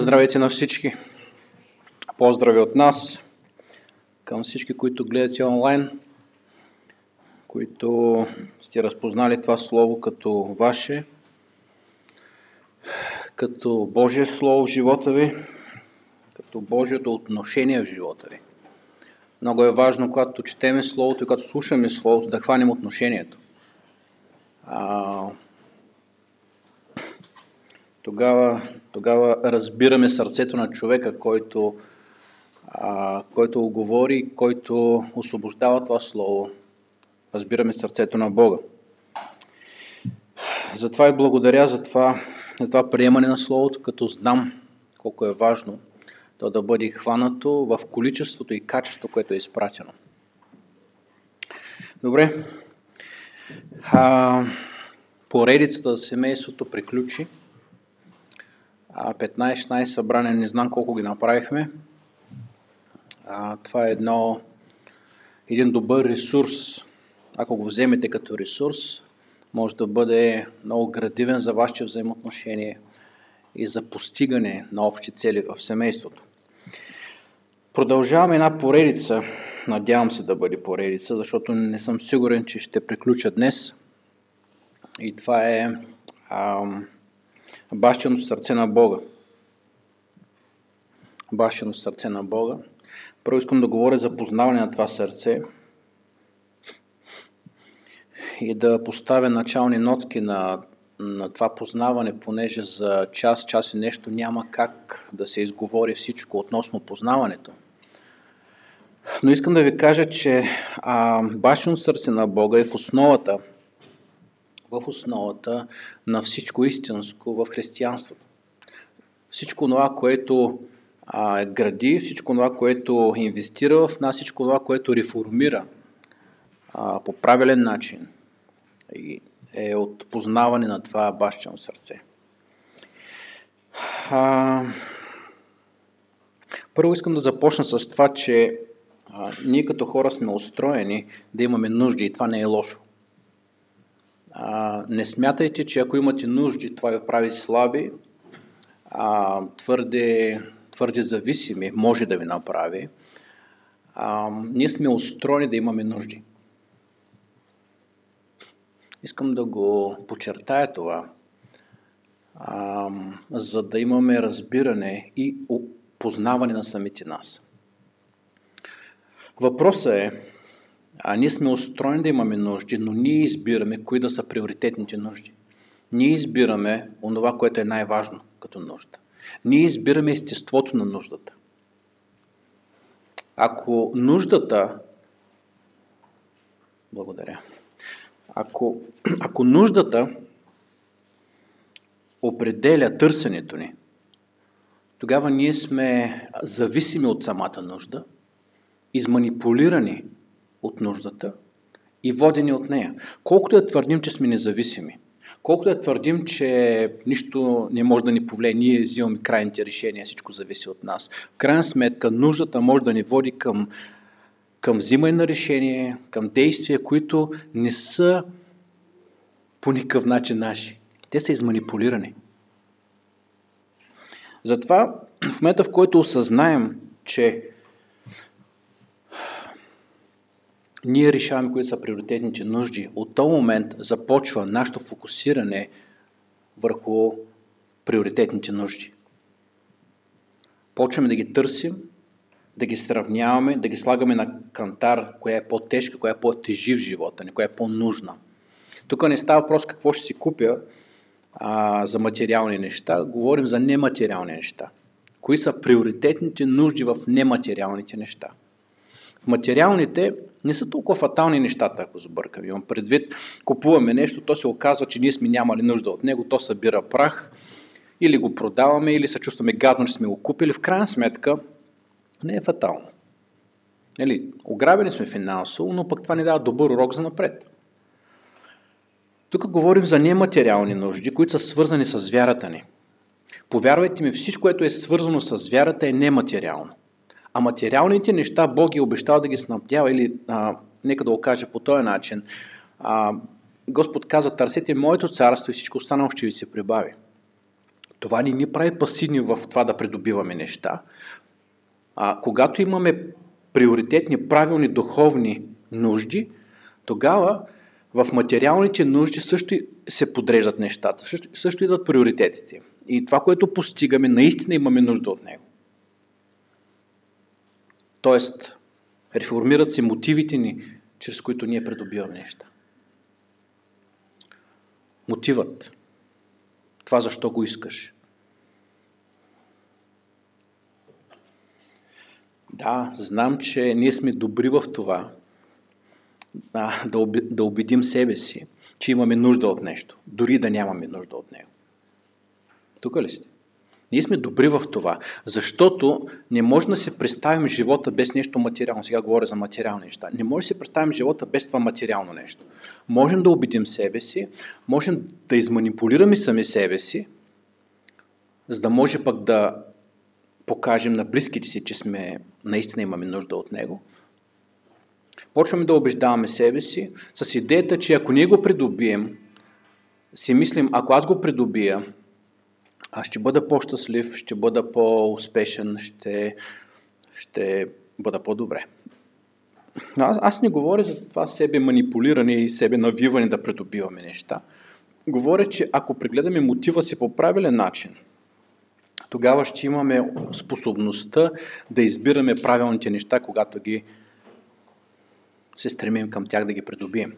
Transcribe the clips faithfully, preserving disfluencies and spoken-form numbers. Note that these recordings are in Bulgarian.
Здравейте на всички! Поздрави от нас към всички, които гледате онлайн, които сте разпознали това слово като ваше, като Божие слово в живота ви, като Божието отношение в живота ви. Много е важно, когато четеме словото и когато слушаме словото, да хванем отношението. А, тогава, тогава разбираме сърцето на човека, който А, който говори, който освобождава това слово. Разбираме сърцето на Бога. Затова и благодаря за това, за това приемане на словото, като знам колко е важно то да бъде хванато в количеството и качеството, което е изпратено. Добре. А, поредицата за семейството приключи. петнайсет-шестнайсет събрания, не знам колко ги направихме. А, това е едно, един добър ресурс. Ако го вземете като ресурс, може да бъде много градивен за вашите взаимоотношения и за постигане на общи цели в семейството. Продължаваме една поредица. Надявам се да бъде поредица, защото не съм сигурен, че ще приключа днес. И това е ам, бащиното сърце на Бога. Бащиното сърце на Бога. Първо искам да говоря за познаване на това сърце и да поставя начални нотки на, на това познаване, понеже за час, час и нещо няма как да се изговори всичко относно познаването. Но искам да ви кажа, че а, бащиното сърце на Бога е в основата, в основата на всичко истинско в християнството. Всичко това, което а, гради, всичко това, което инвестира в нас, всичко това, което реформира а, по правилен начин, е от познаване на това бащино сърце. А, първо искам да започна с това, че а, ние като хора сме устроени да имаме нужди и това не е лошо. А, не смятайте, че ако имате нужди, това ви прави слаби, а, твърде, твърде зависими, може да ви направи. А, ние сме устроени да имаме нужди. Искам да го подчертая това, а, за да имаме разбиране и познаване на самите нас. Въпросът е, а ние сме устроени да имаме нужди, но ние избираме кои да са приоритетните нужди. Ние избираме онова, което е най-важно като нужда. Ние избираме естеството на нуждата. Ако нуждата... Благодаря. Ако, ако нуждата определя търсенето ни, тогава ние сме зависими от самата нужда, изманипулирани от нуждата и водени от нея. Колкото да твърдим, че сме независими, колкото да твърдим, че нищо не може да ни повлияе, ние взимаме крайните решения, всичко зависи от нас. В крайна сметка, нуждата може да ни води към, към взимане на решение, към действия, които не са по никакъв начин наши. Те са изманипулирани. Затова, в момента, в който осъзнаем, че ние решаваме кои са приоритетните нужди, от този момент започва нашето фокусиране върху приоритетните нужди. Почваме да ги търсим, да ги сравняваме, да ги слагаме на кантар, коя е по-тежка, коя е по-тежи в живота ни, коя е по-нужна. Тук не става въпрос какво ще си купя а, за материални неща, говорим за нематериални неща. Кои са приоритетните нужди в нематериалните неща? В материалните не са толкова фатални нещата, ако сбъркам. Имам предвид, купуваме нещо, то се оказва, че ние сме нямали нужда от него, то събира прах, или го продаваме, или се чувстваме гадно, че сме го купили. В крайна сметка не е фатално. Нали, ограбени сме финансово, но пък това ни дава добър урок за напред. Тук говорим за нематериални нужди, които са свързани с вярата ни. Повярвайте ми, всичко, което е свързано с вярата, е нематериално. А материалните неща Бог е обещал да ги снабдява, или а, нека да го кажа по този начин. А, Господ каза, търсете моето царство и всичко останало ще ви се прибави. Това не ни прави пасивни в това да придобиваме неща. А когато имаме приоритетни, правилни, духовни нужди, тогава в материалните нужди също се подреждат нещата, също, също идват приоритетите. И това, което постигаме, наистина имаме нужда от него. Тоест, реформират се мотивите ни, чрез които ние придобиваме неща. Мотивът. Това защо го искаш. Да, знам, че ние сме добри в това, а, да, оби, да убедим себе си, че имаме нужда от нещо, дори да нямаме нужда от него. Тук ли сте? Ние сме добри в това, защото не може да се представим живота без нещо материално. Сега говоря за материални неща. Не може да се представим живота без това материално нещо. Можем да убедим себе си, можем да изманипулираме сами себе си, за да може пък да покажем на близките си, че сме, наистина имаме нужда от него. Почваме да убеждаваме себе си с идеята, че ако ние го придобием, си мислим, ако аз го придобия, аз ще бъда по-щастлив, ще бъда по-успешен, ще, ще бъда по-добре. Аз, аз не говоря за това себе манипулиране и себе навиване да придобиваме неща. Говоря, че ако прегледаме мотива си по правилен начин, тогава ще имаме способността да избираме правилните неща, когато ги се стремим към тях да ги придобием.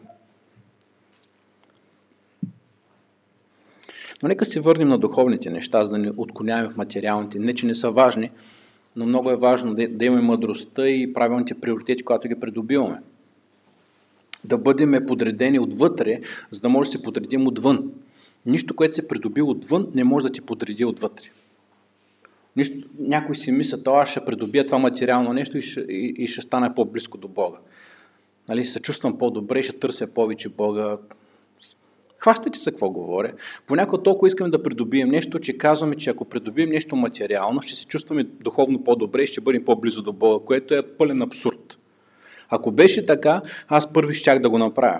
Но нека се върнем на духовните неща, за да не отклоняваме в материалните. Не, че не са важни, но много е важно да, да имаме мъдростта и правилните приоритети, когато ги придобиваме. Да бъдем подредени отвътре, за да може да се подредим отвън. Нищо, което се придоби отвън, не може да ти подреди отвътре. Нищо, някой си мисля, това аз ще придобия това материално нещо и ще, и, и ще стане по-близко до Бога. Нали, се чувствам по-добре, ще търся повече Бога. Хващате се какво говоря. Понякога толкова искаме да придобием нещо, че казваме, че ако придобием нещо материално, ще се чувстваме духовно по-добре и ще бъдем по-близо до Бога, което е пълен абсурд. Ако беше така, аз първи щях да го направя.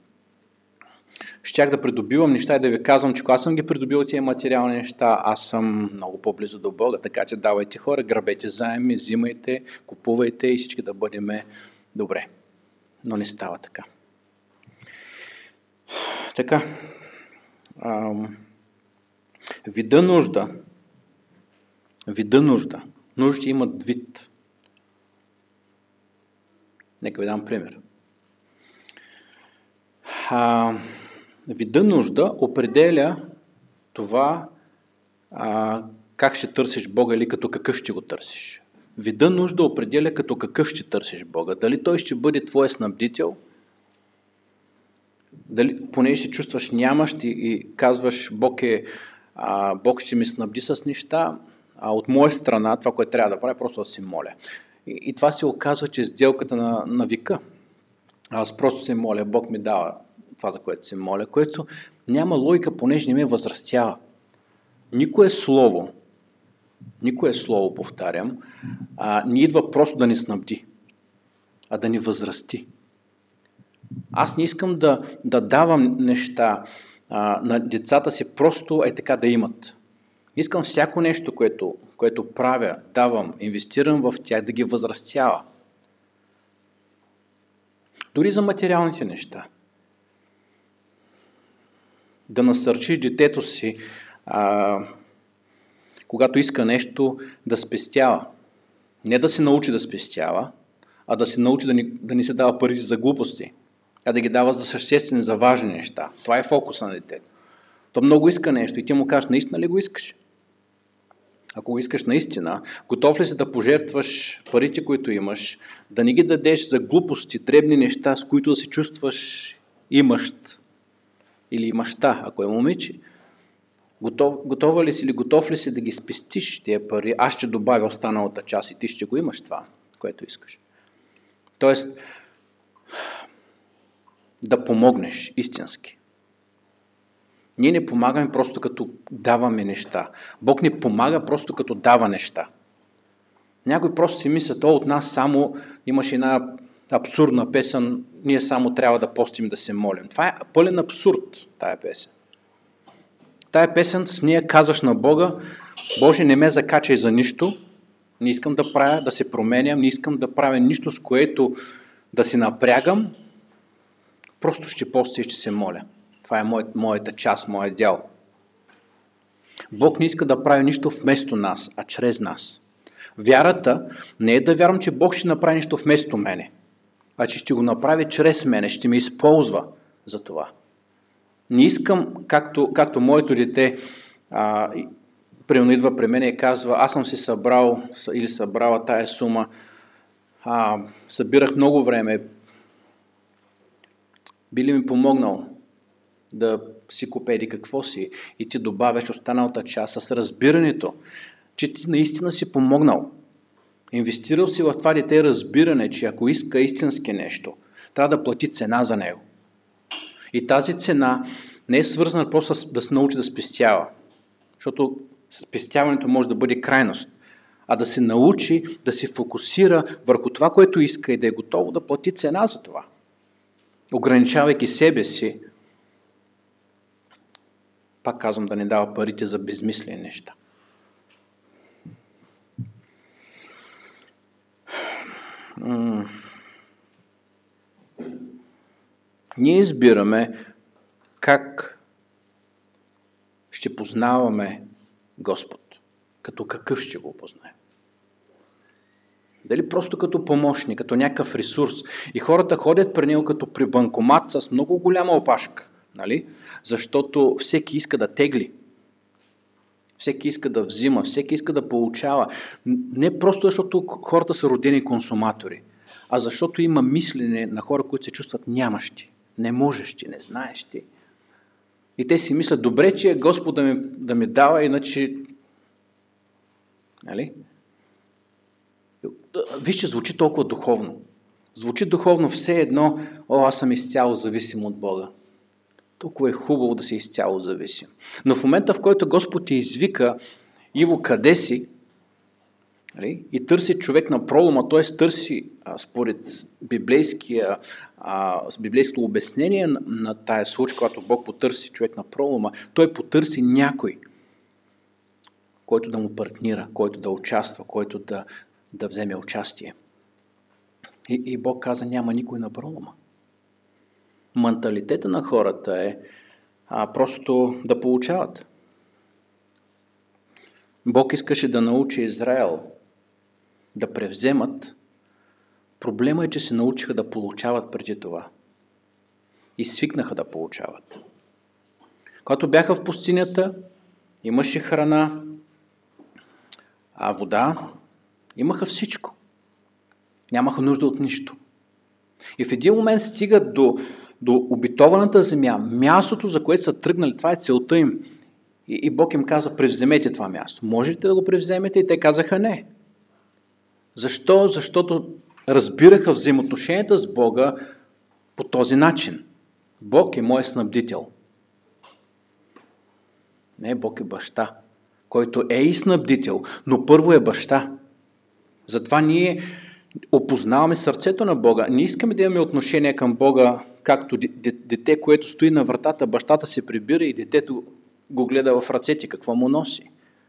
Щях да придобивам неща и да ви казвам, че когато съм ги придобил тези материални неща, аз съм много по-близо до Бога. Така че давайте хора, грабете заеми, взимайте, купувайте и всички да бъдем добре. Но не става така. Така, ам, вида нужда, вида нужда, нужди имат вид. Нека ви дам пример. А, вида нужда определя това а, как ще търсиш Бога или като какъв ще го търсиш. Вида нужда определя като какъв ще търсиш Бога. Дали той ще бъде твой снабдител, дали, понеже се чувстваш нямащ и, и казваш, Бог, е, а, Бог ще ми снабди с неща, а от моя страна, това, което трябва да правя, просто да се моля. И, и това се оказва, че сделката на, на века. Аз просто се моля, Бог ми дава това, за което се моля, което няма логика, понеже не ме възрастява. Никое слово, никое слово, повтарям, а, не идва просто да ни снабди, а да ни възрасти. Аз не искам да, да давам неща а, на децата си просто е така да имат. Искам всяко нещо, което, което правя, давам, инвестирам в тях, да ги възрастява. Дори за материалните неща. Да насърчиш детето си, а, когато иска нещо, да спестява. Не да се научи да спестява, а да се научи да не, да не се дава пари за глупости, а да ги дава за съществени, за важни неща. Това е фокуса на детето. То много иска нещо и ти му кажеш, наистина ли го искаш? Ако го искаш наистина, готов ли си да пожертваш парите, които имаш, да не ги дадеш за глупости, дребни неща, с които да се чувстваш имащ или имаща, ако е момиче? Готов, готова ли си или готов ли си да ги спестиш тия пари? Аз ще добавя останалата част и ти ще го имаш това, което искаш. Тоест, да помогнеш истински. Ние не помагаме просто като даваме неща. Бог не помага просто като дава неща. Някой просто си мисля, то от нас само имаше една абсурдна песен, ние само трябва да постим да се молим. Това е пълен абсурд, тая песен. Тая песен с нея казваш на Бога: Боже, не ме закачай за нищо, не искам да правя, да се променям, не искам да правя нищо, с което да се напрягам, просто ще постя и ще се моля. Това е моят, моята част, моят дял. Бог не иска да прави нищо вместо нас, а чрез нас. Вярата не е да вярвам, че Бог ще направи нещо вместо мене, а че ще го направи чрез мене, ще ме използва за това. Не искам, както, както моето дете а, примерно идва при мен и казва: аз съм си събрал или събрала тая сума, а, събирах много време, би ли ми помогнал да си купя или какво си, и ти добавяш останалата част с разбирането, че ти наистина си помогнал. Инвестирал си в това дете разбиране, че ако иска истински нещо, трябва да плати цена за него. И тази цена не е свързана просто да се научи да спестява, защото спестяването може да бъде крайност, а да се научи да се фокусира върху това, което иска и да е готово да плати цена за това. Ограничавайки себе си, пак казвам, да не дава парите за безмислени неща. М- Ние избираме как ще познаваме Господ. Като какъв ще го познаем. Дали просто като помощник, като някакъв ресурс. И хората ходят при него като при банкомат с много голяма опашка. Нали? Защото всеки иска да тегли. Всеки иска да взима, всеки иска да получава. Не просто защото хората са родени консуматори, а защото има мислене на хора, които се чувстват нямащи, неможещи, незнаещи. И те си мислят: добре, че Господ да ми, да ми дава, иначе... Нали? Вижте, звучи толкова духовно. Звучи духовно все едно: о, аз съм изцяло зависим от Бога. Толкова е хубаво да си изцяло зависим. Но в момента, в който Господ ти извика: Иво, къде си? Нали? И търси човек на пролома, т.е. търси а, според библейския, а, с библейското обяснение на, на тая случай, когато Бог потърси човек на пролома, той потърси някой, който да му партнира, който да участва, който да, да вземе участие. И, и Бог каза: няма никой на пролома. Менталитета на хората е а, просто да получават. Бог искаше да научи Израел да превземат. Проблема е, че се научиха да получават преди това. И свикнаха да получават. Когато бяха в пустинята, имаше храна, а вода, имаха всичко. Нямаха нужда от нищо. И в един момент стигат до, до обетованата земя, мястото, за което са тръгнали, това е целта им. И, и Бог им каза: превземете това място. Можете да го превземете? И те казаха: не. Защо? Защото разбираха взаимоотношенията с Бога по този начин. Бог е мой снабдител. Не, Бог е баща, който е и снабдител, но първо е баща. Затова ние опознаваме сърцето на Бога. Не искаме да имаме отношение към Бога, както дете, което стои на вратата, бащата се прибира и детето го гледа в ръцете, какво му носи.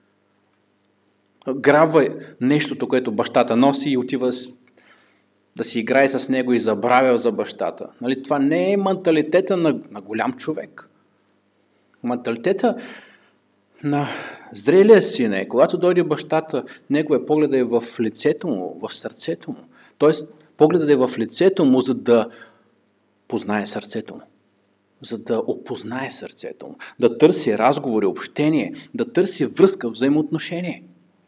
Грабва нещото, което бащата носи, и отива да си играе с него и забравя за бащата. Нали? Това не е менталитета на, на голям човек. Менталитета на зрелия син е, когато дойде бащата, неговия поглед е в лицето му, в сърцето му. Тоест, погледът е в лицето му, за да познае сърцето му. За да опознае сърцето му. Да търси разговори, общение, да търси връзка, взаимоотношение.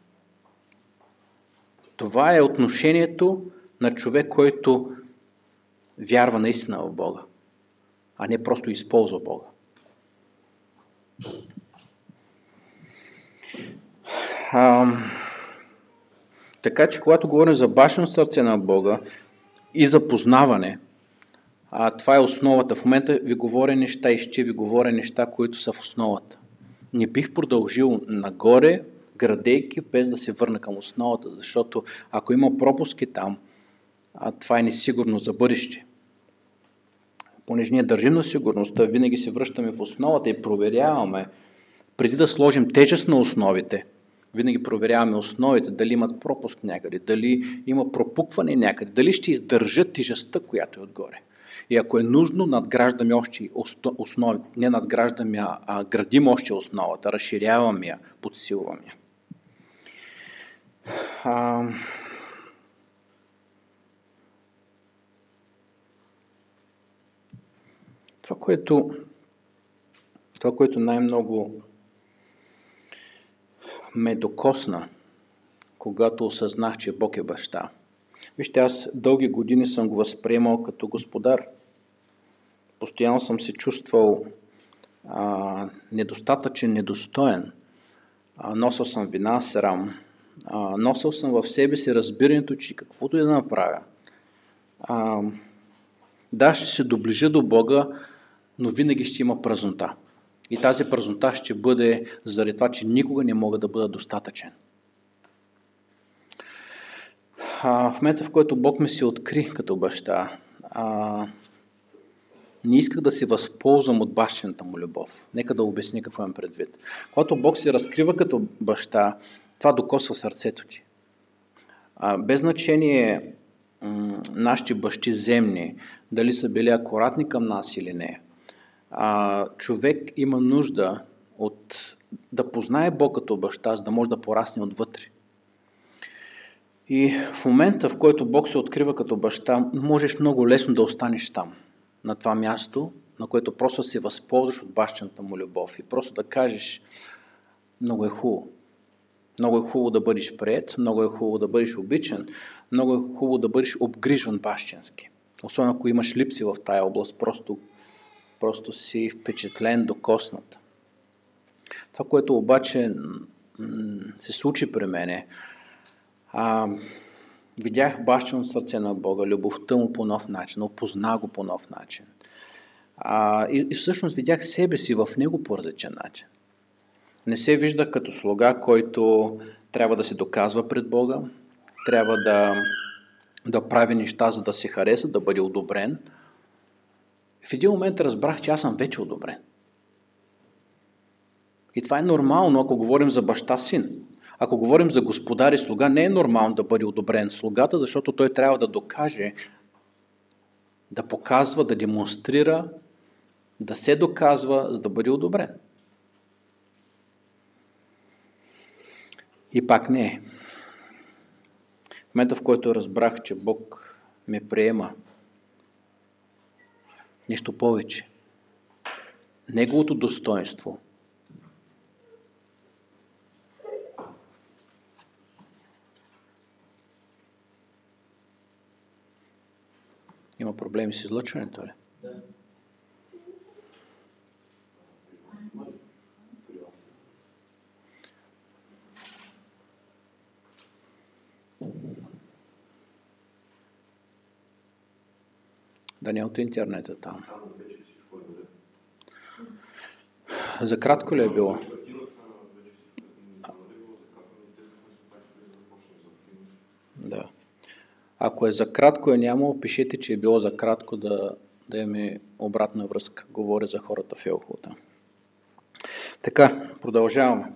Това е отношението на човек, който вярва наистина в Бога, а не просто използва Бога. А, така че, когато говорим за башено сърце на Бога и за познаване, а, това е основата. В момента ви говоря неща и ще ви говоря неща, които са в основата. Не бих продължил нагоре, градейки, без да се върна към основата, защото ако има пропуски там, а това е несигурно за бъдеще. Понеже ние държим на сигурността, винаги се връщаме в основата и проверяваме Преди да сложим тежест на основите, винаги проверяваме основите, дали имат пропуск някъде, дали има пропукване някъде, дали ще издържат тежестта, която е отгоре. И ако е нужно, надграждаме още основи, не надграждаме, а градим още основата, разширяваме я, подсилваме я. А... Това, което, това, което най-много ме докосна, когато осъзнах, че Бог е баща. Вижте, аз дълги години съм го възприемал като господар. Постоянно съм се чувствал а, недостатъчен, недостоен. А, носил съм вина, срам. А, носил съм в себе си разбирането, че каквото и да направя. А, да, ще се доближа до Бога, но винаги ще има празнота. И тази празнота ще бъде заради това, че никога не мога да бъда достатъчен. А, в момента, в който Бог ми се откри като баща, а, не исках да се възползвам от бащината му любов. Нека да обясня какво имам предвид. Когато Бог се разкрива като баща, това докосва сърцето ти. А, без значение м- нашите бащи земни, дали са били акуратни към нас или не, а, човек има нужда от да познае Бог като баща, за да може да порасне отвътре. И в момента, в който Бог се открива като баща, можеш много лесно да останеш там, на това място, на което просто се възползваш от бащината му любов и просто да кажеш: много е хубаво. Много е хубаво да бъдеш приет, много е хубаво да бъдеш обичан, много е хубаво да бъдеш обгрижван бащински. Особено ако имаш липси в тая област, просто, просто си впечатлен, докоснат. Това, което обаче се случи при мене, а, видях бащиното сърце на Бога, любовта му по нов начин, опознах го по нов начин. А, и, и всъщност видях себе си в него по различен начин. Не се вижда като слуга, който трябва да се доказва пред Бога, трябва да, да прави неща, за да се хареса, да бъде одобрен. В един момент разбрах, че аз съм вече одобрен. И това е нормално, ако говорим за баща-син. Ако говорим за господар и слуга, не е нормално да бъде одобрен слугата, защото той трябва да докаже, да показва, да демонстрира, да се доказва, за да бъде одобрен. И пак не е. В момента, в който разбрах, че Бог ме приема, нещо повече. Неговото достоинство има проблеми с излъчването ли? Да. Да не от интернета там. За кратко ли е било? Да. Ако е за кратко е нямало, пишете, че е било за кратко, да, да имаме обратна връзка. Говоря за хората в Елхота. Така, продължаваме.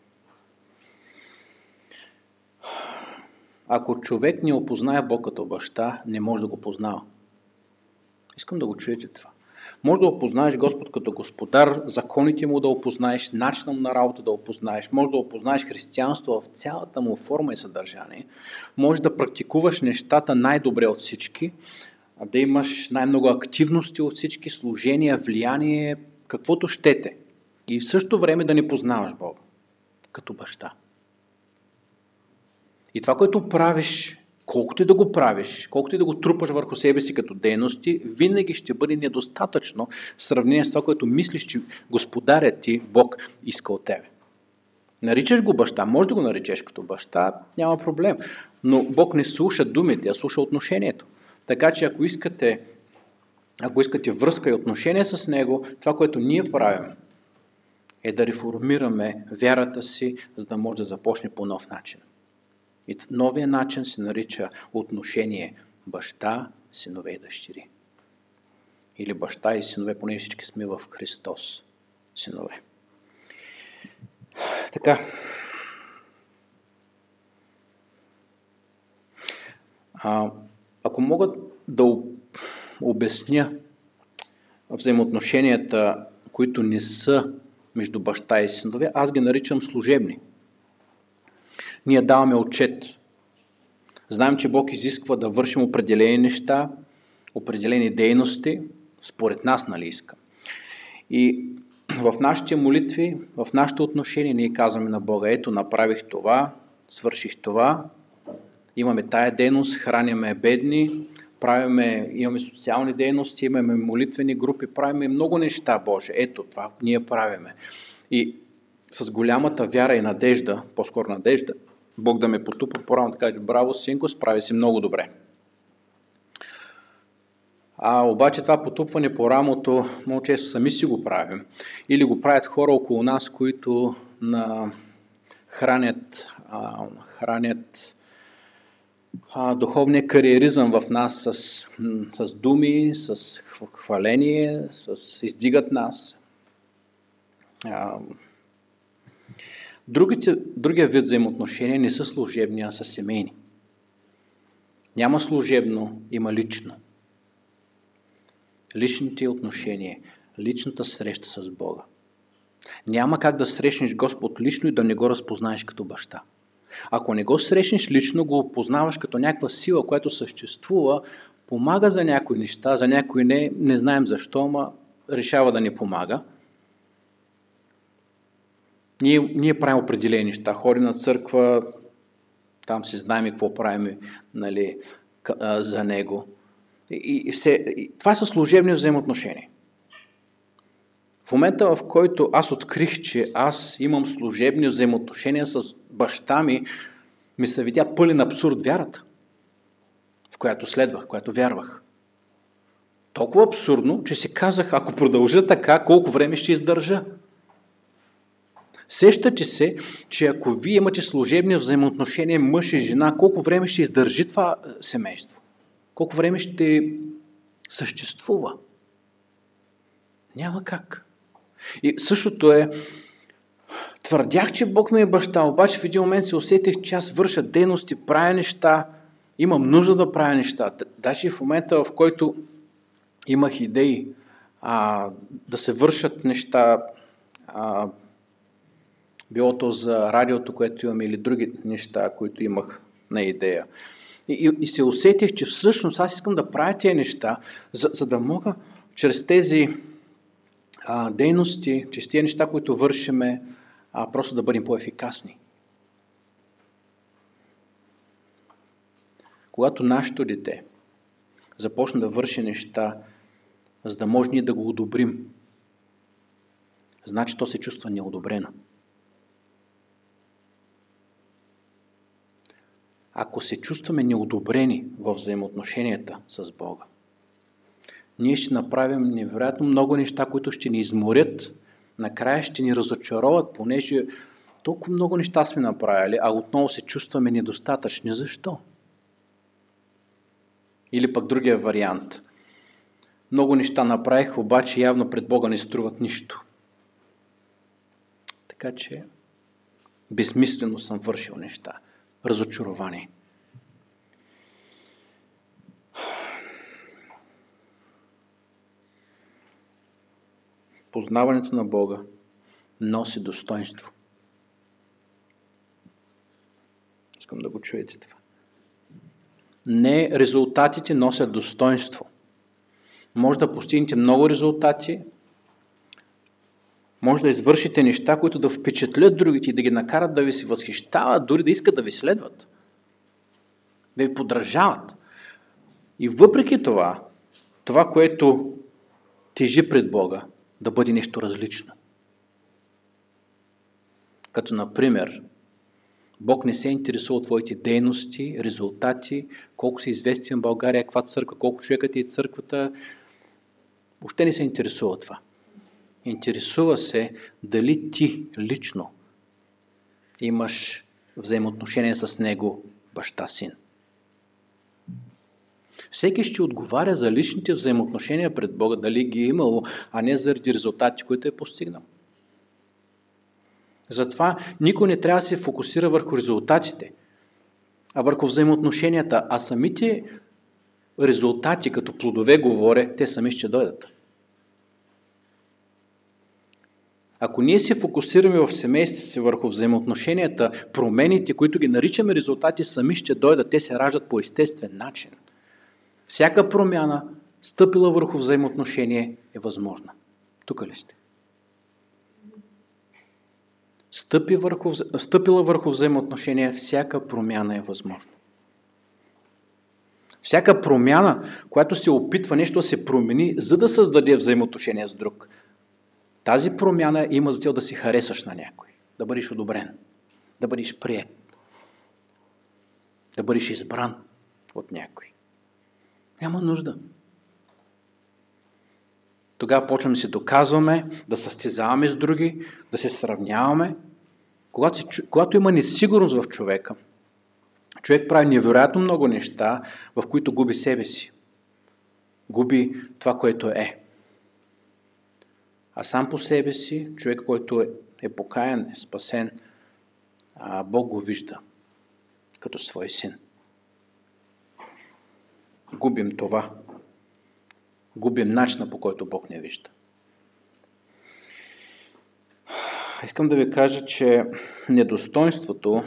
Ако човек не опознае Бог като баща, не може да го познава. Искам да го чуете това. Може да опознаеш Господ като господар, законите му да опознаеш, начина му на работа да опознаеш, може да опознаеш християнство в цялата му форма и съдържание, може да практикуваш нещата най-добре от всички, да имаш най-много активности от всички, служения, влияние, каквото щете. И в същото време да не познаваш Бога като баща. И това, което правиш, колкото и да го правиш, колкото и да го трупаш върху себе си като дейности, винаги ще бъде недостатъчно в сравнение с това, което мислиш, че господарят ти, Бог, иска от тебе. Наричаш го баща, може да го наричеш като баща, няма проблем. Но Бог не слуша думите, а слуша отношението. Така че ако искате, ако искате връзка и отношение с Него, това, което ние правим, е да реформираме вярата си, за да може да започне по нов начин. И новия начин се нарича отношение баща, синове и дъщери. Или баща и синове, поне всички сме в Христос, синове. Така. А, ако мога да обясня взаимоотношенията, които не са между баща и синове, аз ги наричам служебни. Ние даваме отчет. Знаем, че Бог изисква да вършим определени неща, определени дейности, според нас, нали иска. И в нашите молитви, в нашето отношение, ние казваме на Бога: ето, направих това, свърших това, имаме тая дейност, храняме бедни, правиме, имаме социални дейности, имаме молитвени групи, правиме много неща, Боже. Ето това ние правиме. И с голямата вяра и надежда, по-скоро надежда, Бог да ме потупа по рамото, да каже: браво, синко, справи си много добре. А обаче това потупване по рамото много често сами си го правим. Или го правят хора около нас, които на хранят, а, хранят а, духовния кариеризъм в нас с, с думи, с хваление, с издигат нас. А, другите, другия вид взаимоотношения не са служебни, а са семейни. Няма служебно, има лично. Личните отношения, личната среща с Бога. Няма как да срещнеш Господ лично и да не го разпознаеш като баща. Ако не го срещнеш лично, го опознаваш като някаква сила, която съществува, помага за някои неща, за някои не, не знаем защо, ама решава да ни помага. Ние, ние правим определени неща, ходим на църква, там си знаем какво правим, нали, за Него. И, и все, и това са служебни взаимоотношения. В момента, в който аз открих, че аз имам служебни взаимоотношения с баща ми, ми се видя пълен абсурд вярата, в която следвах, в която вярвах. Толкова абсурдно, че си казах: ако продължа така, колко време ще издържа? Сещате се, че ако вие имате служебни взаимоотношения мъж и жена, колко време ще издържи това семейство? Колко време ще съществува? Няма как. И същото е, твърдях, че Бог ми е баща, обаче в един момент се усетих, че аз върша дейности, правя неща, имам нужда да правя неща. Даже и в момента, в който имах идеи а, да се вършат неща, а, било то за радиото, което имам, или други неща, които имах на идея. И, и, и се усетих, че всъщност аз искам да правя тези неща, за, за да мога чрез тези а, дейности, чрез тези неща, които вършиме, а, просто да бъдем по-ефикасни. Когато нашето дете започне да върши неща, за да може ние да го одобрим, значи то се чувства неодобрено. Ако се чувстваме неодобрени в взаимоотношенията с Бога, ние ще направим невероятно много неща, които ще ни изморят, накрая ще ни разочароват, понеже толкова много неща сме направили, а отново се чувстваме недостатъчни. Защо? Или пък другия вариант. Много неща направих, обаче явно пред Бога не струват нищо. Така че безсмислено съм вършил неща. Разочарование. Познаването на Бога носи достоинство. Искам да го чуете това. Не резултатите носят достоинство. Може да постигнете много резултати, може да извършите неща, които да впечатлят другите и да ги накарат да ви се възхищават, дори да искат да ви следват, да ви подражават. И въпреки това, това, което тежи пред Бога, да бъде нещо различно. Като, например, Бог не се интересува от твоите дейности, резултати, колко си известен в България, каква църква, колко човека ти е църквата. Въобще не се интересува от това. Интересува се дали ти лично имаш взаимоотношение с Него, баща-син. Всеки ще отговаря за личните взаимоотношения пред Бога, дали ги е имало, а не заради резултати, които е постигнал. Затова никой не трябва да се фокусира върху резултатите, а върху взаимоотношенията, а самите резултати, като плодове говоря, те сами ще дойдат. Ако ние се фокусираме в семейството си върху взаимоотношенията, промените, които ги наричаме резултати, сами ще дойдат, те се раждат по естествен начин. Всяка промяна, стъпила върху взаимоотношение, е възможна. Тук ли сте? Стъпи върху, стъпила върху взаимоотношение, всяка промяна е възможна. Всяка промяна, която се опитва нещо да се промени, за да създаде взаимоотношение с друг, тази промяна има за цел да се харесаш на някой, да бъдеш одобрен, да бъдеш приет, да бъдеш избран от някой. Няма нужда. Тогава почваме да се доказваме, да състезаваме с други, да се сравняваме. Когато, се, когато има несигурност в човека, човек прави невероятно много неща, в които губи себе си. Губи това, което е. А сам по себе си, човек, който е, е покаян, е спасен, а Бог го вижда като свой син. Губим това. Губим начина, по който Бог не вижда. Искам да ви кажа, че недостойнството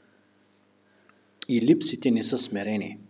и липсите не са смирени.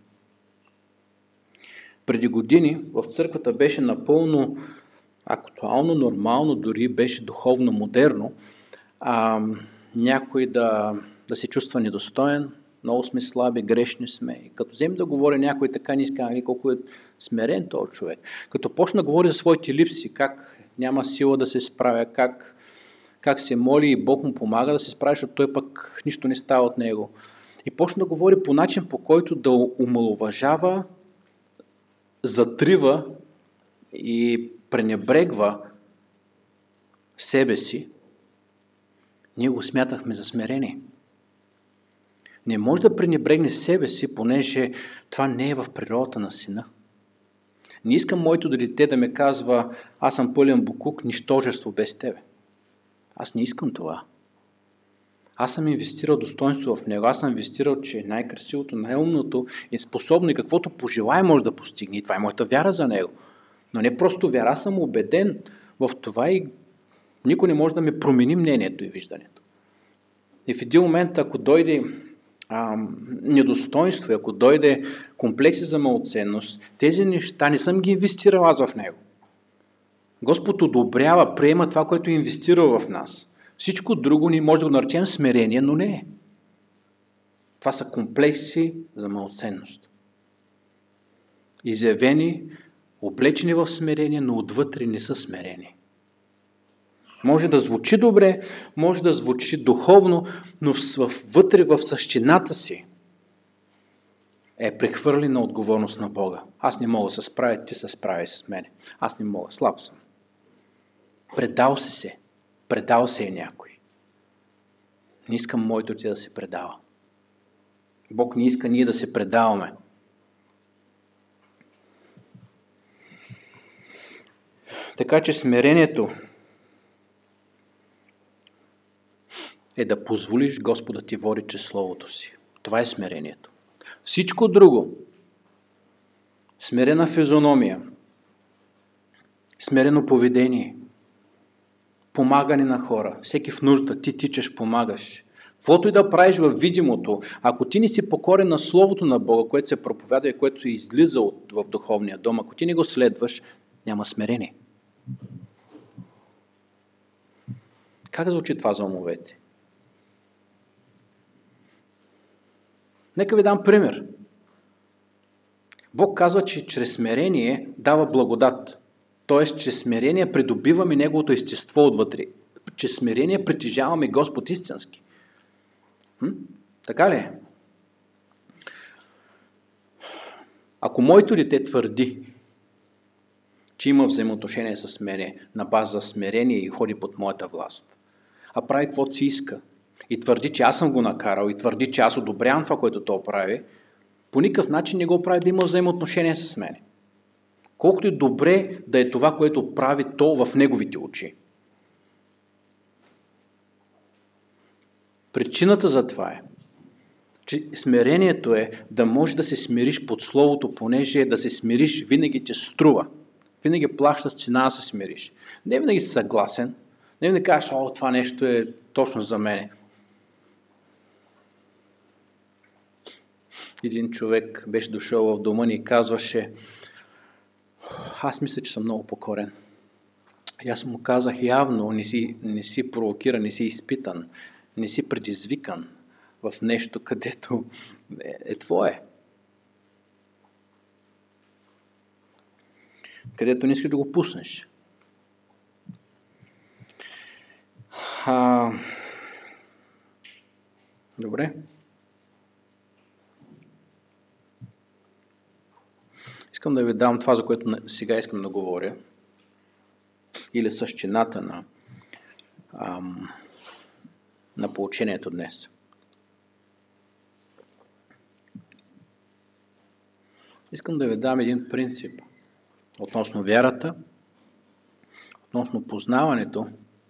Преди години в църквата беше напълно актуално, нормално, дори беше духовно модерно, а, някой да, да се чувства недостоен, много сме слаби, грешни сме. И като вземе да говори някой така, не иска, колко е смирен този човек. Като почна да говори за своите липси, как няма сила да се справя, как, как се моли и Бог му помага да се справи, защото той пък нищо не става от него. И почна да говори по начин, по който да омаловажава, затрива и пренебрегва себе си, ние го смятахме за смирение. Не може да пренебрегне себе си, понеже това не е в природата на сина. Не искам моето дете да ме казва, аз съм пълен букук, нищожество без тебе. Аз не искам това. Аз съм инвестирал достоинство в него. Аз съм инвестирал, че най-красивото, най-умното е способно и каквото пожелае може да постигне. И това е моята вяра за него. Но не просто вяра, аз съм убеден в това и никой не може да ми промени мнението и виждането. И в един момент, ако дойде а, недостоинство, ако дойде комплекси за малоценност, тези неща не съм ги инвестирал аз в него. Господ одобрява, приема това, което е инвестирал в нас. Всичко друго ни може да го наречем смирение, но не е. Това са комплекси за малоценност. Изявени, облечени в смирение, но отвътре не са смирени. Може да звучи добре, може да звучи духовно, но вътре в същината си е прехвърлена отговорност на Бога. Аз не мога да се справя, ти се справи с мене. Аз не мога, слаб съм. Предал си се. Предал се е някой. Не искам моето ти да се предава. Бог не иска ние да се предаваме. Така че смирението е да позволиш Господа ти води чрез Словото си. Това е смирението. Всичко друго, смирена физиономия, смирено поведение, помагане на хора, всеки в нужда, ти тичаш, помагаш. Каквото и да правиш във видимото, ако ти не си покорен на Словото на Бога, което се проповяда и което се излиза от, в духовния дом, ако ти не го следваш, няма смирение. Как звучи това за умовете? Нека ви дам пример. Бог казва, че чрез смирение дава благодат. Тоест, чрез смирение придобиваме Неговото естество отвътре. Чрез смирение притежаваме Господ истински. Хм? Така ли е? Ако моето дете твърди, че има взаимоотношение с мене на база смирение и ходи под моята власт, а прави каквото си иска, и твърди, че аз съм го накарал, и твърди, че аз одобрявам това, което то прави, по никакъв начин не го прави да има взаимоотношение с мене. Колкото и добре да е това, което прави то в неговите очи. Причината за това е, че смирението е да можеш да се смириш под Словото, понеже да се смириш винаги те струва. Винаги плащаш цена да се смириш. Не винаги си съгласен, не винаги кажеш, о, това нещо е точно за мен. Един човек беше дошъл в дома ни и казваше, аз мисля, че съм много покорен. И аз му казах, явно не си, не си провокиран, не си изпитан, не си предизвикан в нещо, където е, е твое. Където не искаш да го пуснеш. А... Добре. Искам да ви дам това, за което сега искам да говоря. Или същината на, ам, на поучението днес. Искам да ви дам един принцип относно вярата, относно познаването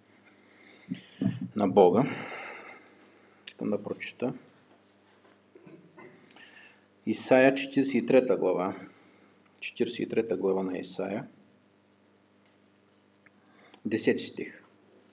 на Бога. Искам да прочита. Исаия четиридесет и трета глава. четиридесет и трета глава на Исаия. десети стих.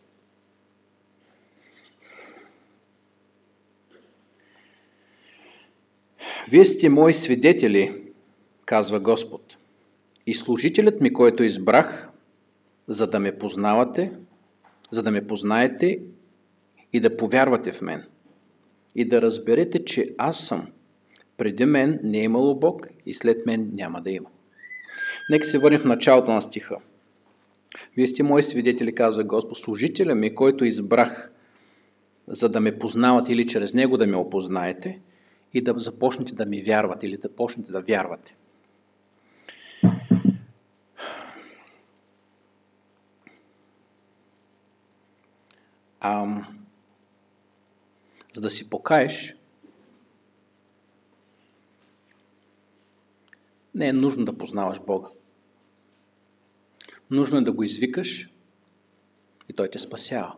Вие сте мои свидетели, казва Господ, и служителят ми, който избрах, за да ме познавате, за да ме познаете и да повярвате в мен. И да разберете, че аз съм. Преди мен не е имало Бог и след мен няма да има. Нека се върнем в началото на стиха. Вие сте мои свидетели, казва Господ, служителя ми, който избрах, за да ме познавате или чрез него да ме опознаете и да започнете да ми вярвате или да почнете да вярвате. А, за да си покаеш, не е нужно да познаваш Бога. Нужно е да го извикаш и Той те спасява.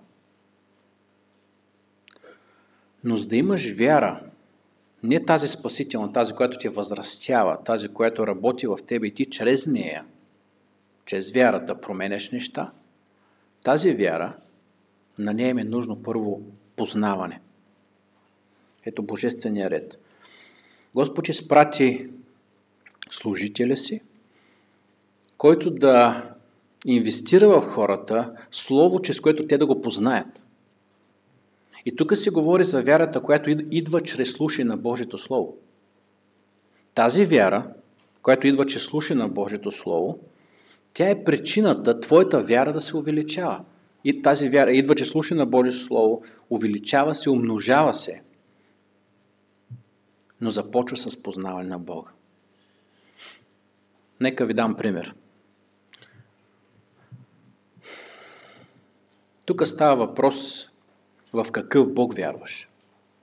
Но за да имаш вяра, не тази спасителна, тази, която те възрастява, тази, която работи в тебе и ти чрез нея, чрез вярата променяш неща, тази вяра, на нея им е нужно първо познаване. Ето божествения ред. Господ изпрати служителя си, който да инвестира в хората слово, чрез което те да го познаят. И тук се говори за вярата, която идва чрез слушане на Божието Слово. Тази вяра, която идва чрез слушане на Божието Слово, тя е причината твоята вяра да се увеличава. И тази вяра идва чрез слушане на Божието Слово, увеличава се, умножава се, но започва с познаване на Бога. Нека ви дам пример. Тук става въпрос в какъв Бог вярваш.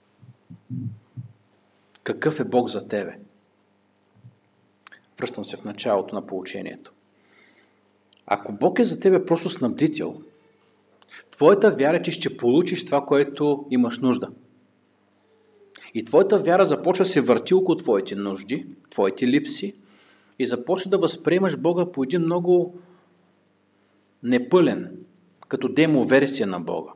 Какъв е Бог за тебе? Връщам се в началото на поучението. Ако Бог е за тебе просто снабдител, твоята вяра, че ще получиш това, което имаш нужда. И твоята вяра започва да се върти около твоите нужди, твоите липси и започва да възприемаш Бога по един много непълен, като демо-версия на Бога.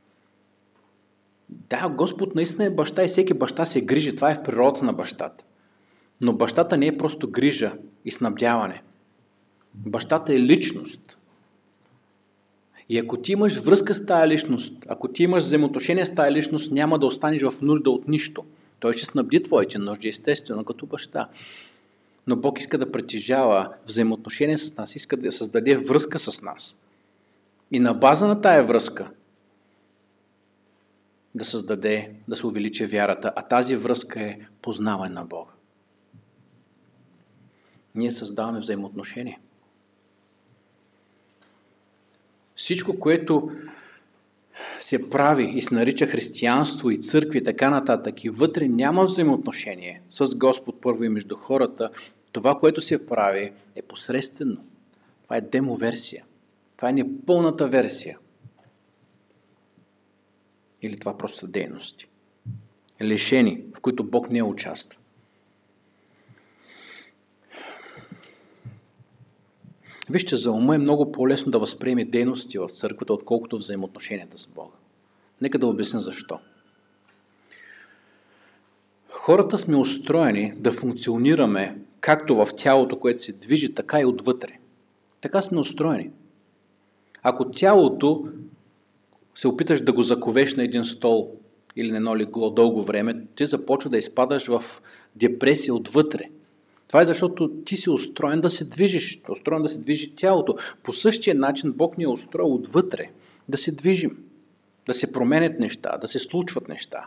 Да, Господ наистина е баща и всеки баща се грижи. Това е в природата на бащата. Но бащата не е просто грижа и снабдяване. Бащата е личност. И ако ти имаш връзка с тая личност, ако ти имаш взаимоотношение с тая личност, няма да останеш в нужда от нищо. Той ще снабди твоите нужди, естествено, като баща. Но Бог иска да притежава взаимоотношение с нас, иска да създаде връзка с нас. И на база на тая връзка да създаде, да се увеличи вярата, а тази връзка е познаване на Бога. Ние създаваме взаимоотношения. Всичко, което се прави и се нарича християнство и църкви и така нататък, и вътре няма взаимоотношение с Господ първо и между хората, това, което се прави, е посредствено. Това е демоверсия. Това е непълната версия. Или това просто са дейности. лишени, в които Бог не участва. Вижте, за ума е много по-лесно да възприеме дейности в църквата, отколкото взаимоотношенията с Бога. Нека да обясня защо. Хората сме устроени да функционираме както в тялото, което се движи, така и отвътре. Така сме устроени. Ако тялото се опиташ да го заковеш на един стол или на едно легло дълго време, ти започва да изпадаш в депресия отвътре. Това е защото ти си устроен да се движиш, устроен да се движи тялото. По същия начин Бог ни е устроил отвътре да се движим, да се променят неща, да се случват неща.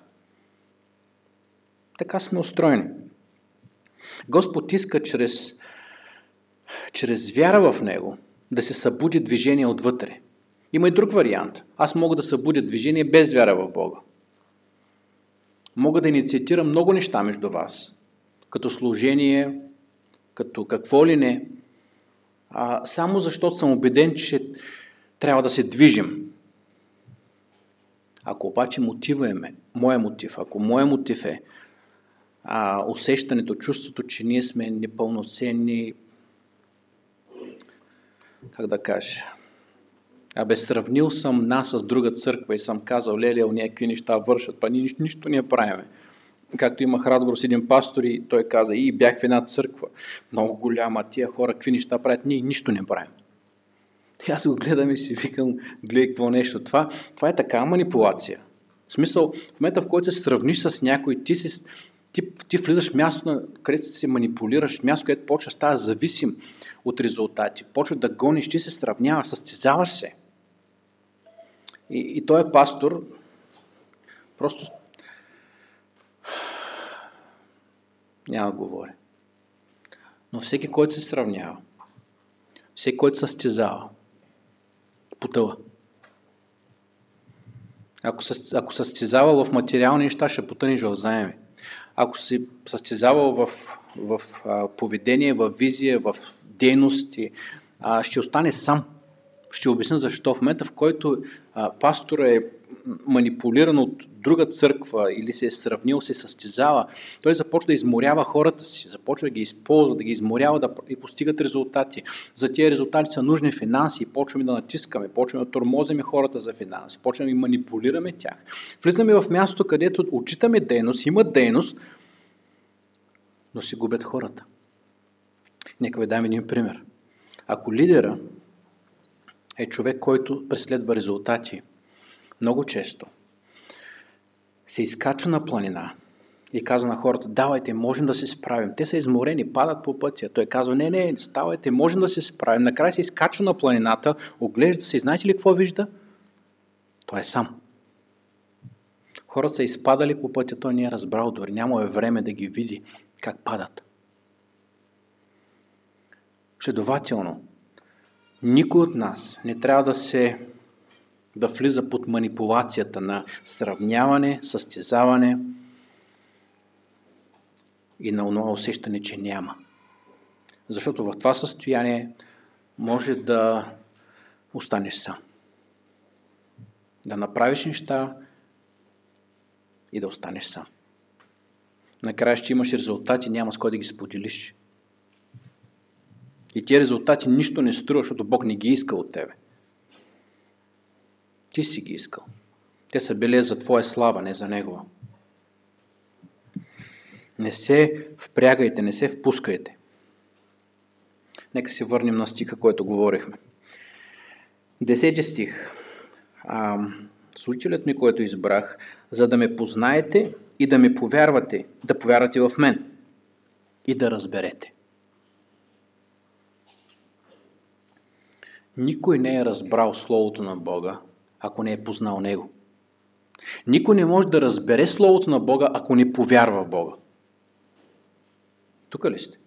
Така сме устроени. Господ иска чрез, чрез вяра в Него да се събуди движение отвътре. Има и друг вариант. Аз мога да събудя движение без вяра в Бога. Мога да инициатирам много неща между вас, като служение, като какво ли не, а, само защото съм убеден, че трябва да се движим. Ако обаче мотива е моя мотив, ако моя мотив е а, усещането, чувството, че ние сме непълноценни, как да кажа, абе сравнил съм нас с друга църква и съм казал, леле, уния какви неща вършат, па ние нищо, нищо не правиме. Както имах разговор с един пастор и той каза, и бях в една църква, много голяма, тия хора какви неща правят, ние нищо не правим. И аз го гледам и си викам, гледай какво нещо. Това, това е така манипулация. В смисъл, в момента в който се сравниш с някой, ти, си, ти, ти влизаш в място, където се манипулираш, място, където почва да става зависим от резултати. Почва да гониш, ти се сравняваш, състезаваш се. И, и той е пастор, просто няма да говоря. Но всеки, който се сравнява, всеки, който състезава, потъва. Ако, ако състезавал в материални неща, ще потънеш в заеми. Ако си състезавал в, в а, поведение, в визия, в дейности, а, ще остане сам. Ще обясня защо. В момента, в който а, пастор е манипулиран от друга църква или се е сравнил, се състезава, той започва да изморява хората си, започва да ги използва, да ги изморява да и постигат резултати. За тия резултати са нужни финанси и почваме да натискаме, почваме да тормозиме хората за финанси, почваме да манипулираме тях. Влизаме в място, където отчитаме дейност, има дейност, но си губят хората. Нека ви дам един пример. Ако лидера е човек, който преследва резултати, много често се изкачва на планина и казва на хората, давайте, можем да се справим. Те са изморени, падат по пътя. Той казва, не, не, ставайте, можем да се справим. Накрая се изкачва на планината, оглежда се и знаете ли какво вижда? Той е сам. Хората са изпадали по пътя, той не е разбрал, дори няма е време да ги види как падат. Следователно, никой от нас не трябва да се да влиза под манипулацията на сравняване, състезаване и на онова усещане, че няма. Защото в това състояние може да останеш сам. Да направиш неща и да останеш сам. Накрая ще имаш резултати, няма с кой да ги споделиш. И тези резултати нищо не струва, защото Бог не ги иска от тебе. Ти си ги искал. Те са били за твоя слава, не за Негова. Не се впрягайте, не се впускайте. Нека се върнем на стиха, който говорихме. Десети стих. А, Случилът ми, който избрах, за да ме познаете и да ме повярвате, да повярвате в мен и да разберете. Никой не е разбрал Словото на Бога, ако не е познал Него. Никой не може да разбере Словото на Бога, ако не повярва в Бога. Тук ли сте?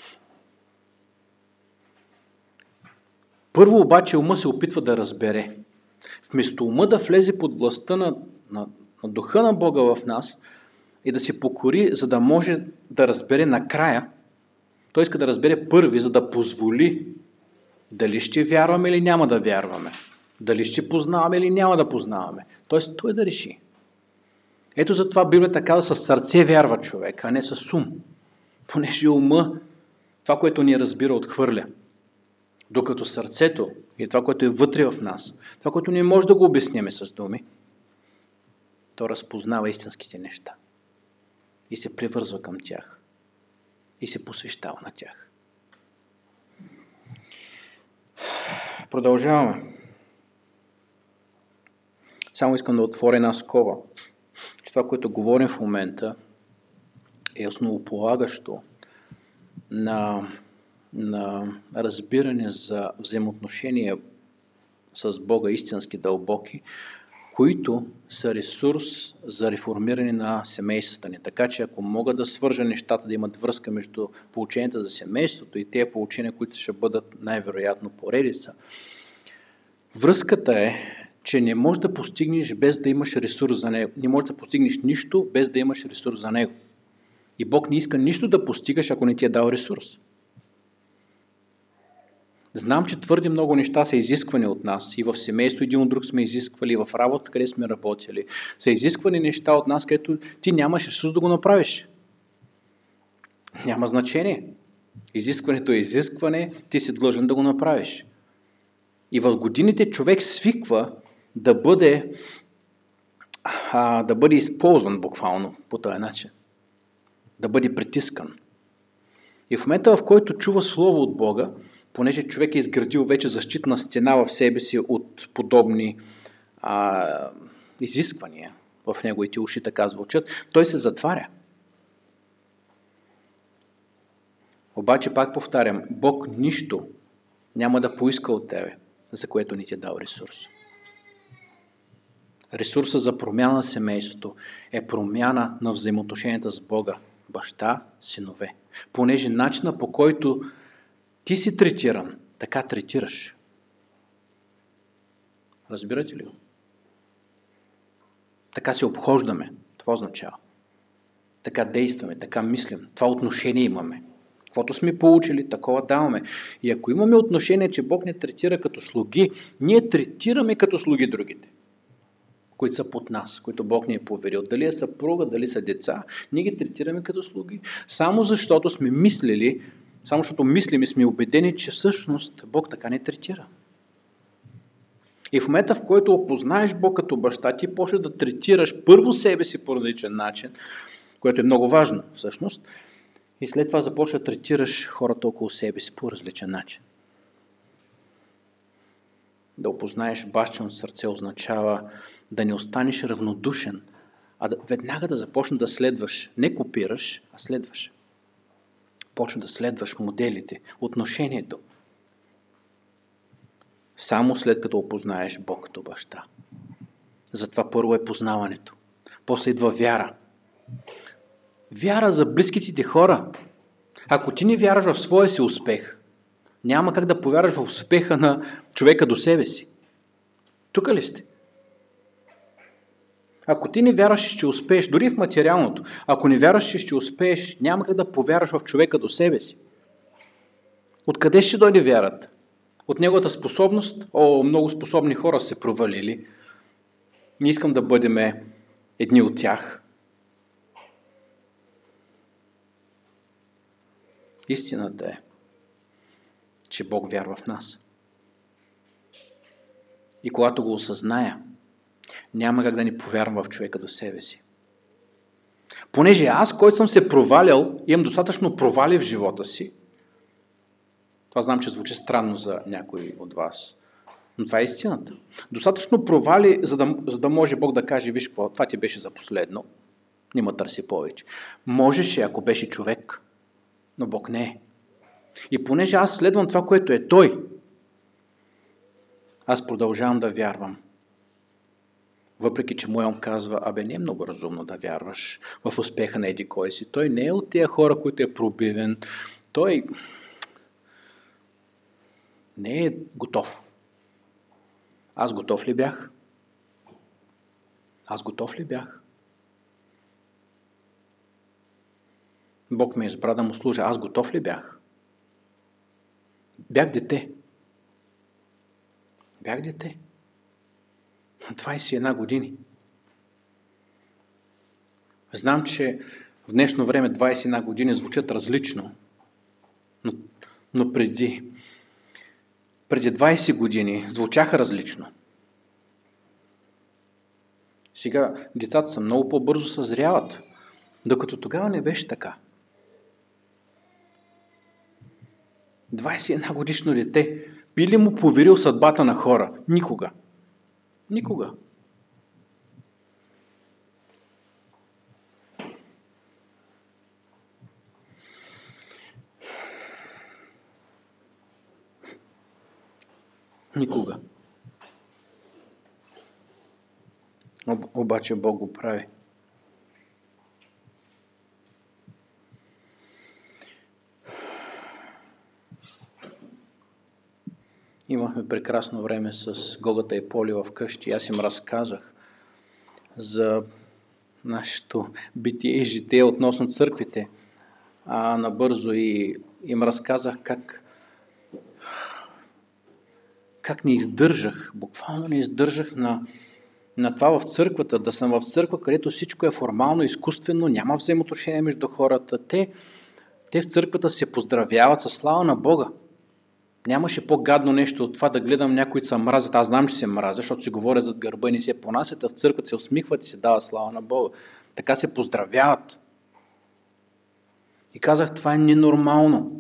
Първо обаче ума се опитва да разбере. Вместо ума да влезе под властта на, на, на духа на Бога в нас и да се покори, за да може да разбере накрая, той иска да разбере първи, за да позволи дали ще вярваме или няма да вярваме. Дали ще познаваме или няма да познаваме. Тоест той да реши. Ето затова Библията казва, със сърце вярва човек, а не с ум. Понеже ума, това, което ни разбира, отхвърля. Докато сърцето и това, което е вътре в нас, това, което не може да го обясним с думи, то разпознава истинските неща и се привързва към тях и се посвещава на тях. Продължаваме. Само искам да отворя една скоба, че това, което говорим в момента, е основополагащо на, на разбиране за взаимоотношения с Бога, истински дълбоки, които са ресурс за реформиране на семействата ни. Така че ако мога да свържа нещата, да имат връзка между поученията за семейството и тези поучения, които ще бъдат най-вероятно поредица, връзката е, че не можеш да постигнеш без да имаш ресурс за него. Не можеш да постигнеш нищо без да имаш ресурс за него. И Бог не иска нищо да постигаш, ако не ти е дал ресурс. Знам, че твърде много неща са изисквани от нас. И в семейство един от друг сме изисквали, и в работа, къде сме работили. Са изисквани неща от нас, където ти нямаш ресурс да го направиш. Няма значение. Изискването е изискване, ти си длъжен да го направиш. И в годините човек свиква да бъде, а, да бъде използван буквално по този начин. Да бъде притискан. И в момента, в който чува слово от Бога, понеже човек е изградил вече защитна стена в себе си от подобни а, изисквания, в неговите уши така звучат, той се затваря. Обаче, пак повтарям, Бог нищо няма да поиска от тебе, за което ни ти е дал ресурс. Ресурсът за промяна на семейството е промяна на взаимоотношенията с Бога, баща, синове. Понеже начина, по който ти си третиран, така третираш. Разбирате ли го? Така се обхождаме. Това означава. Така действаме, така мислим. Това отношение имаме. Каквото сме получили, такова даваме. И ако имаме отношение, че Бог не третира като слуги, ние третираме като слуги другите, които са под нас, които Бог ни е поверил. Дали е съпруга, дали са деца, ние ги третираме като слуги. Само защото сме мислили, само защото мислим и сме убедени, че всъщност Бог така не третира. И в момента, в който опознаеш Бог като баща, ти почваш да третираш първо себе си по различен начин, което е много важно всъщност, и след това започваш да третираш хората около себе си по различен начин. Да опознаеш бащино сърце означава да не останеш равнодушен, а да, веднага да започнеш да следваш. Не копираш, а следваш. Почва да следваш моделите, отношението. Само след като опознаеш Бог като баща. Затова първо е познаването. После идва вяра. Вяра за близките ти хора. Ако ти не вярваш в своя си успех, няма как да повярваш в успеха на човека до себе си. Тук ли сте? Ако ти не вярваш, че ще успееш, дори в материалното, ако не вярваш, че ще успееш, няма как да повярваш в човека до себе си. Откъде ще дойде вярата? От неговата способност? О, много способни хора се провалили. Не искам да бъдем едни от тях. Истината е, че Бог вярва в нас. И когато го осъзная, няма как да ни повярвам в човека до себе си. Понеже аз, който съм се провалял, имам достатъчно провали в живота си, това знам, че звучи странно за някой от вас, но това е истината. Достатъчно провали, за да, за да може Бог да каже, виж какво, това ти беше за последно, нима търси повече. Можеше, ако беше човек, но Бог не е. И понеже аз следвам това, което е Той, аз продължавам да вярвам. Въпреки, че моят ум казва, абе не е много разумно да вярваш в успеха на еди кой си. Той не е от тези хора, които е пробивен. Той не е готов. Аз готов ли бях? Аз готов ли бях? Бог ме избра да му служа. Аз готов ли бях? Бях дете. Бях дете. двайсет и една години. Знам, че в днешно време двайсет и една години звучат различно, но, но преди, преди двайсет години звучаха различно. Сега децата са много по-бързо съзряват, докато тогава не беше така. двайсет и едно годишно дете би ли му поверил съдбата на хора? Никога. Никога. Никога. Об, обаче Бог го прави. Имахме прекрасно време с Гогата и Поли в къщи. Аз им разказах за нашето битие и житие относно църквите. А набързо и им разказах как как не издържах, буквално не издържах на, на това в църквата, да съм в църква, където всичко е формално, изкуствено, няма взаимоотношения между хората. Те, те в църквата се поздравяват със слава на Бога. Нямаше по-гадно нещо от това да гледам някои, които се мразят. Аз знам, че се мразят, защото си говорят зад гърба и не се понасят, а в църквата се усмихват и се дават слава на Бога. Така се поздравяват. И казах, това е ненормално.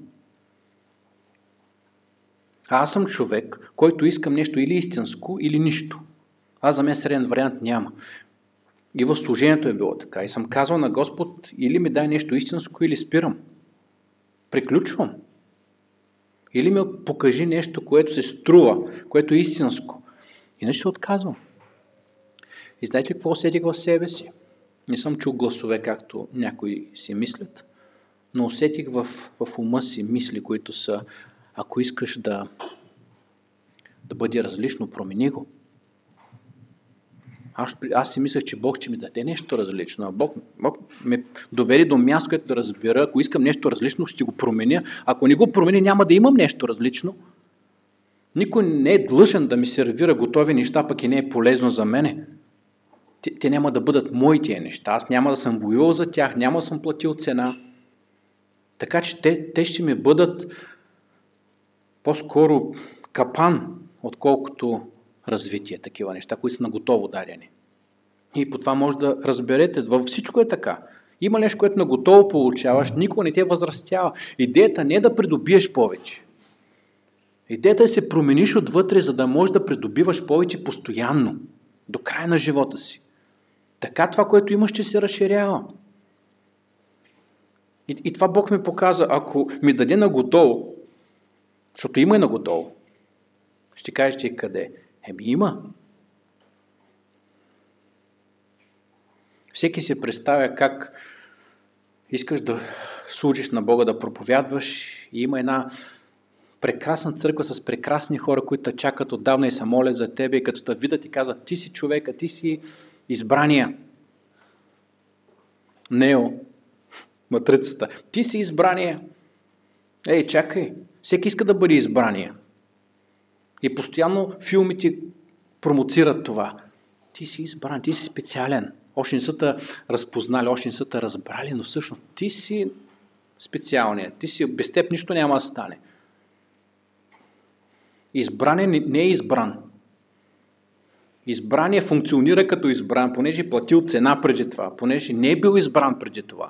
А аз съм човек, който искам нещо или истинско, или нищо. Аз за мен среден вариант няма. И в служението е било така. И съм казал на Господ, или ми дай нещо истинско, или спирам. Приключвам. Или ми покажи нещо, което се струва, което е истинско. Иначе се отказвам. И знаете какво усетих в себе си? Не съм чул гласове, както някои си мислят, но усетих в, в ума си мисли, които са: ако искаш да, да бъде различно, промени го. Аз, аз си мислех, че Бог ще ми даде нещо различно. А Бог, Бог ме доведе до място, където да разбера, ако искам нещо различно, ще го променя. Ако не го променя, няма да имам нещо различно. Никой не е длъжен да ми сервира готови неща, пък и не е полезно за мене. Те, те няма да бъдат мои тия неща. Аз няма да съм воювал за тях, няма да съм платил цена. Така че те, те ще ми бъдат по-скоро капан, отколкото развитие, такива неща, които са наготово дадени. И по това може да разберете, във всичко е така. Има нещо, което наготово получаваш, никога не те възрастява. Идеята не е да придобиеш повече. Идеята е да се промениш отвътре, за да можеш да придобиваш повече постоянно, до края на живота си. Така това, което имаш, ще се разширява. И, и това Бог ми показа, ако ми даде наготово, защото има и наготово, ще кажете и къде? Еми има. Всеки се представя как искаш да служиш на Бога, да проповядваш, и има една прекрасна църква с прекрасни хора, които те чакат отдавна и се молят за тебе, и като те видят и казват: ти си човека, ти си избрания. Нео, матрицата, ти си избрания. Ей, чакай, всеки иска да бъде избрания. И постоянно филмите промоцират това. Ти си избран, ти си специален. Още не са те разпознали, още не са те разбрали, но всъщност ти си специалният. Ти си, без теб нищо няма да стане. Избранен не е избран. Избраният функционира като избран, понеже е платил цена преди това, понеже не е бил избран преди това,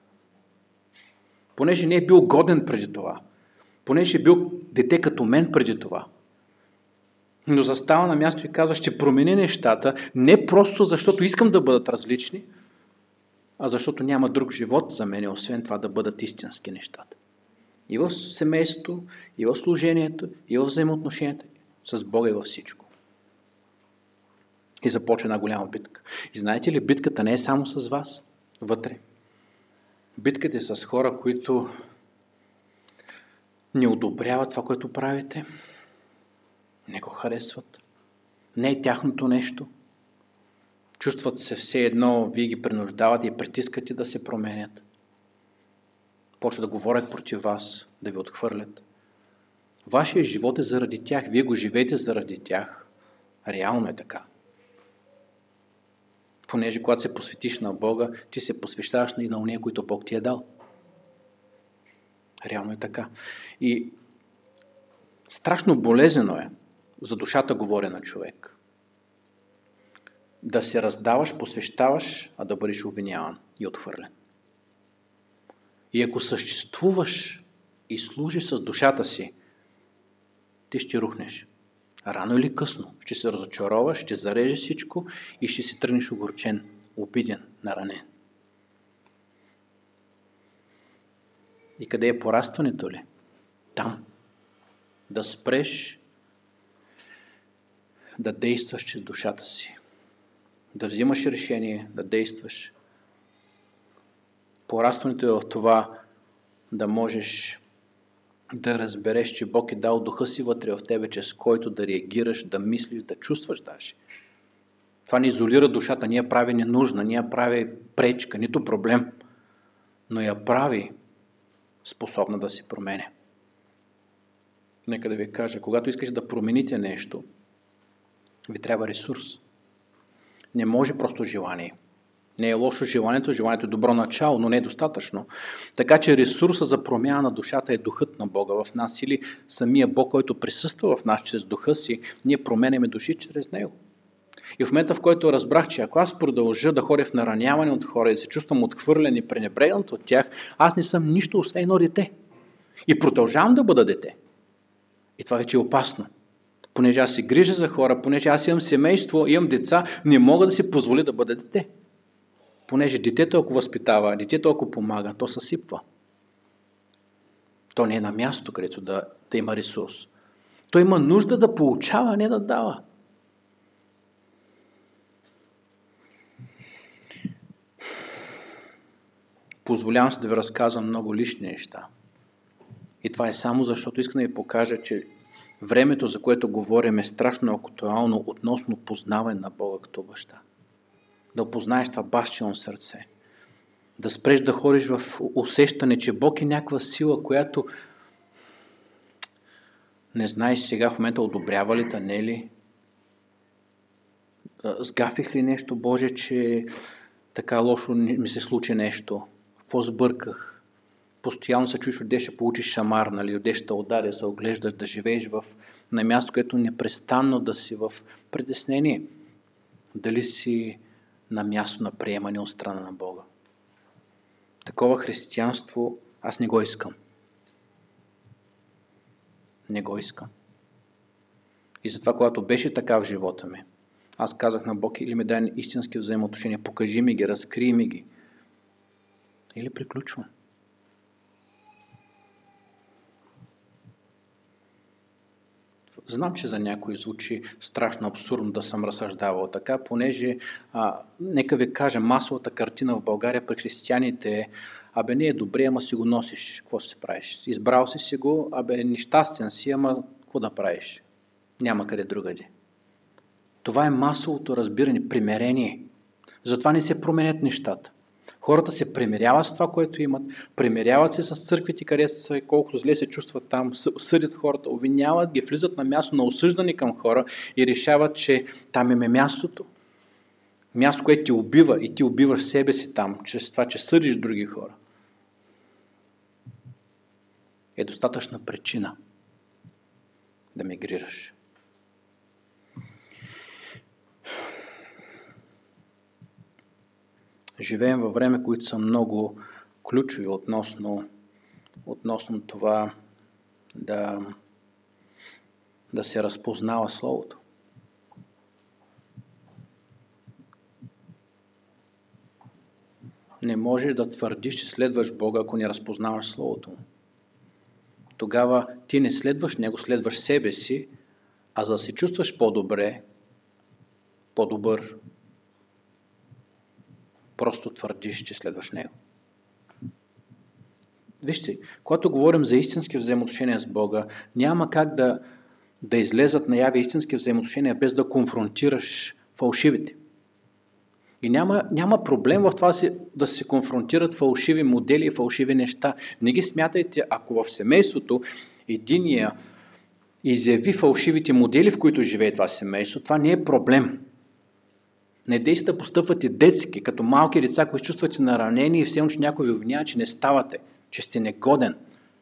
понеже не е бил годен преди това, понеже е бил дете като мен преди това. Но застава на място и казва: ще промени нещата, не просто защото искам да бъдат различни, а защото няма друг живот за мен, освен това да бъдат истински нещата. И в семейството, и в служението, и в взаимоотношенията с Бога, и във всичко. И започва една голяма битка. И знаете ли, битката не е само с вас вътре. Битката е с хора, които не одобряват това, което правите, не го харесват, не е тяхното нещо. Чувстват се все едно, вие ги принуждавате и притискате да се променят. Почват да говорят против вас, да ви отхвърлят. Вашия живот е заради тях, вие го живеете заради тях. Реално е така. Понеже когато се посветиш на Бога, ти се посвещаваш и на уния, които Бог ти е дал. Реално е така. И страшно болезнено е, за душата говоря на човек, да се раздаваш, посвещаваш, а да бъдеш обвиняван и отхвърлен. И ако съществуваш и служиш с душата си, ти ще рухнеш. Рано или късно ще се разочароваш, ще зарежеш всичко и ще си тръгнеш огорчен, обиден, наранен. И къде е порастването ли? Там. Да спреш да действаш чрез душата си. Да взимаш решение, да действаш. Порастването е в това да можеш да разбереш, че Бог е дал духа си вътре в тебе, чрез който да реагираш, да мислиш, да чувстваш даже. Това не изолира душата, не я прави ненужна, не я прави пречка, нито проблем, но я прави способна да се променя. Нека да ви кажа, когато искаш да промените нещо, ви трябва ресурс. Не може просто желание. Не е лошо желанието, желанието е добро начало, но не е достатъчно. Така че ресурса за промяна на душата е духът на Бога в нас или самия Бог, който присъства в нас чрез духа си, ние променяме души чрез него. И в момента, в който разбрах, че ако аз продължа да ходя в нараняване от хора и да се чувствам отхвърлен и пренебрегнат от тях, аз не съм нищо освен едно дете. И продължавам да бъда дете. И това вече е опасно. Понеже аз се грижа за хора, понеже аз имам семейство, имам деца, не мога да си позволя да бъда дете. Понеже детето, ако възпитава, детето, ако помага, то съсипва. То не е на място, където да, да има ресурс. То има нужда да получава, а не да дава. Позволявам се да ви разказвам много лични неща. И това е само защото искам да ви покажа, че времето, за което говорим, е страшно актуално относно познаване на Бога като баща. Да опознаеш това бащино сърце. Да спреш да ходиш в усещане, че Бог е някаква сила, която не знаеш сега в момента одобрява ли, та не ли. Сгафих ли нещо, Боже, че така лошо ми се случи нещо. Какво сбърках? Постоянно се чуеш, отде ще получиш шамар, нали, отде ще удари, да се оглеждаш, да живееш в, на място, където непрестанно да си в притеснение. Дали си на място на приемане от страна на Бога. Такова християнство аз не го искам. Не го искам. И затова, когато беше така в живота ми, аз казах на Бог, или ми дай истински взаимоотношения, покажи ми ги, разкрий ми ги. Или приключвам. Знам, че за някой звучи страшно абсурдно да съм разсъждавал така, понеже, а, нека ви кажа, масовата картина в България при християните е, абе не е добре, ама си го носиш, какво се правиш? Избрал си си го, абе нещастен си, ама какво да правиш? Няма къде другаде. Това е масовото разбиране, примирение. Затова не се променят нещата. Хората се примиряват с това, което имат, примиряват се с църквите, където са, колкото зле се чувстват там, съдят хората, обвиняват ги, влизат на място на осъждане към хора и решават, че там им е мястото. Място, което ти убива и ти убиваш себе си там, чрез това, че съдиш други хора. Е достатъчна причина да мигрираш. Живеем във време, които са много ключови относно, относно това да, да се разпознава Словото. Не можеш да твърдиш, че следваш Бога, ако не разпознаваш Словото. Тогава ти не следваш Него, следваш себе си, а за да се чувстваш по-добре, по-добър, просто твърдиш, че следваш Него. Вижте, когато говорим за истински взаимоотношения с Бога, няма как да, да излезат наяви истински взаимоотношения без да конфронтираш фалшивите. И няма, няма проблем в това си, да се конфронтират фалшиви модели и фалшиви неща. Не ги смятайте, ако в семейството единия изяви фалшивите модели, в които живее това семейство, това не е проблем. Не дейте да постъпвате детски, като малки деца, които чувствате наранени и все едно, че някой ви обвинява, че не ставате, че сте негоден.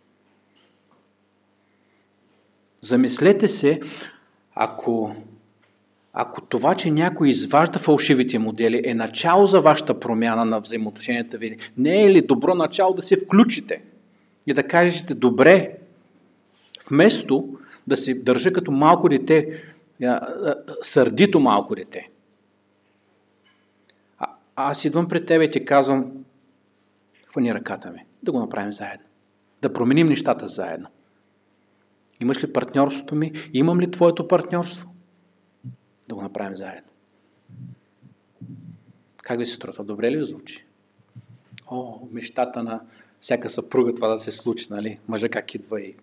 Замислете се, ако, ако това, че някой изважда фалшивите модели, е начало за вашата промяна на взаимоотношенията ви, не е ли добро начало да се включите и да кажете добре, вместо да се държа като малко дете, сърдито малко дете. А, аз идвам пред тебе и ти казвам, хвани ръката ми, да го направим заедно. Да променим нещата заедно. Имаш ли партньорството ми? Имам ли твоето партньорство? Да го направим заедно. Как ви се струва? Добре ли ви звучи? О, мечтата на всяка съпруга това да се случи, нали? Мъжа как идва и...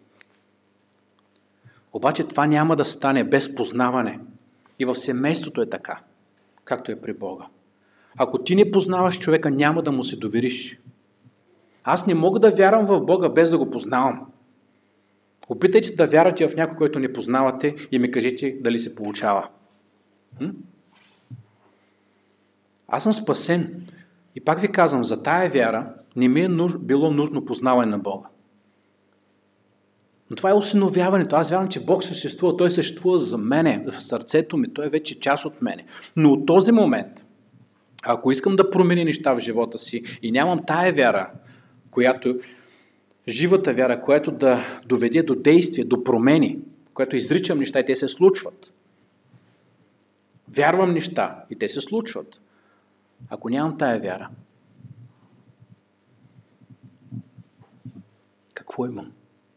Обаче това няма да стане без познаване. И в семейството е така, както е при Бога. Ако ти не познаваш човека, няма да му се довериш. Аз не мога да вярвам в Бога без да го познавам. Опитайте се да вярвате в някой, който не познавате и ми кажете дали се получава. Хм? Аз съм спасен. И пак ви казвам, за тая вяра не ми е нуж... било нужно познаване на Бога. Но това е осиновяването. Аз вярвам, че Бог съществува. Той съществува за мене, в сърцето ми. Той е вече част от мене. Но от този момент, ако искам да променя неща в живота си и нямам тая вяра, която, живата вяра, която да доведе до действие, до промени, която изричам неща и те се случват. Вярвам неща и те се случват. Ако нямам тая вяра, какво имам?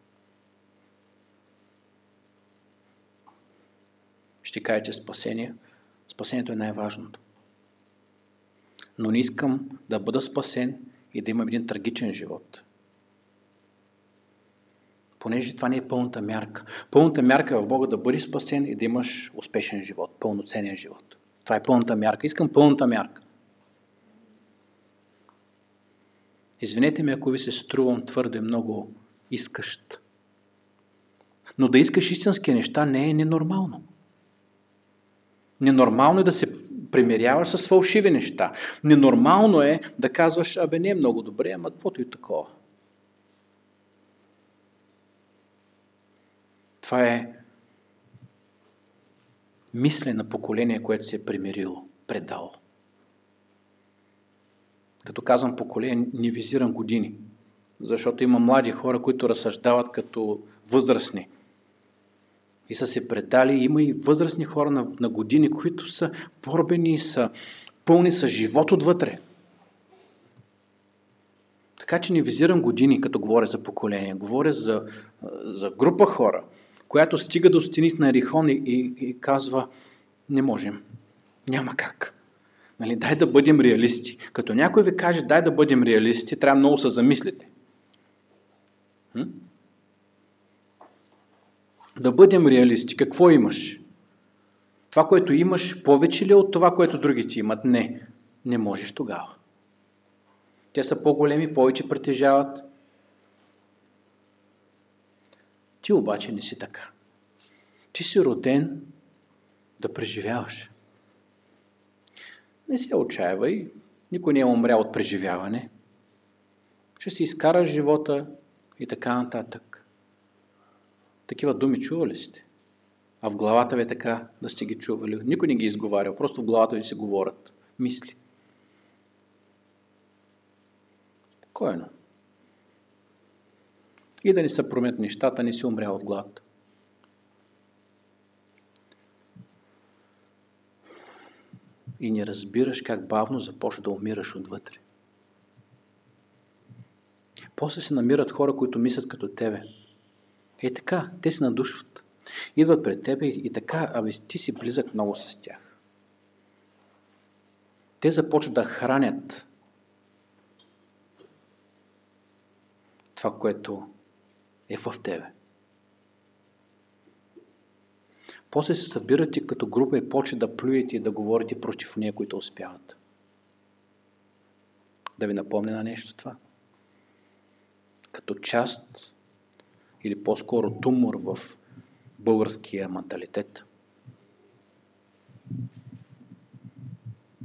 Ще кажа, че спасение, спасението е най-важното. Но не искам да бъда спасен и да имам един трагичен живот. Понеже това не е пълната мярка. Пълната мярка е в Бога да бъдеш спасен и да имаш успешен живот, пълноценен живот. Това е пълната мярка. Искам пълната мярка. Извинете ме, ако ви се струвам твърде много искащ. Но да искаш истински неща не е ненормално. Ненормално е да се примиряваш с фалшиви неща. Ненормално е да казваш, абе не е много добре, ама каквото и такова. Това е мислене на поколение, което се е примирило, предало. Като казвам поколение, не визирам години, защото има млади хора, които разсъждават като възрастни и са се предали. Има и възрастни хора на, на години, които са порбени, са пълни с живот отвътре. Така че не визирам години, като говоря за поколение. Говоря за, за група хора, която стига до стените на Ерихон и, и, и казва, не можем, няма как. Нали, дай да бъдем реалисти. Като някой ви каже, дай да бъдем реалисти, трябва много се замислите. Хм? Да бъдем реалисти. Какво имаш? Това, което имаш, повече ли от това, което другите имат? Не. Не можеш тогава. Те са по-големи, повече притежават. Ти обаче не си така. Ти си роден да преживяваш. Не се отчаивай. Никой не е умрял от преживяване. Ще си изкараш живота и така нататък. Такива думи чували сте? А в главата ви е така да сте ги чували. Никой не ги изговарял. Просто в главата ви се говорят. Мисли. Спокойно. И да не се променят нещата, не си умрял от глад. И не разбираш как бавно започва да умираш отвътре. После се намират хора, които мислят като тебе. Е така, те се надушват. Идват пред тебе и така, абе ти си близък много с тях. Те започват да хранят това, което е в тебе. После се събирате като група и почват да плюете и да говорите против нея, които успяват. Да ви напомня на нещо това. Като част или по-скоро тумор в българския менталитет.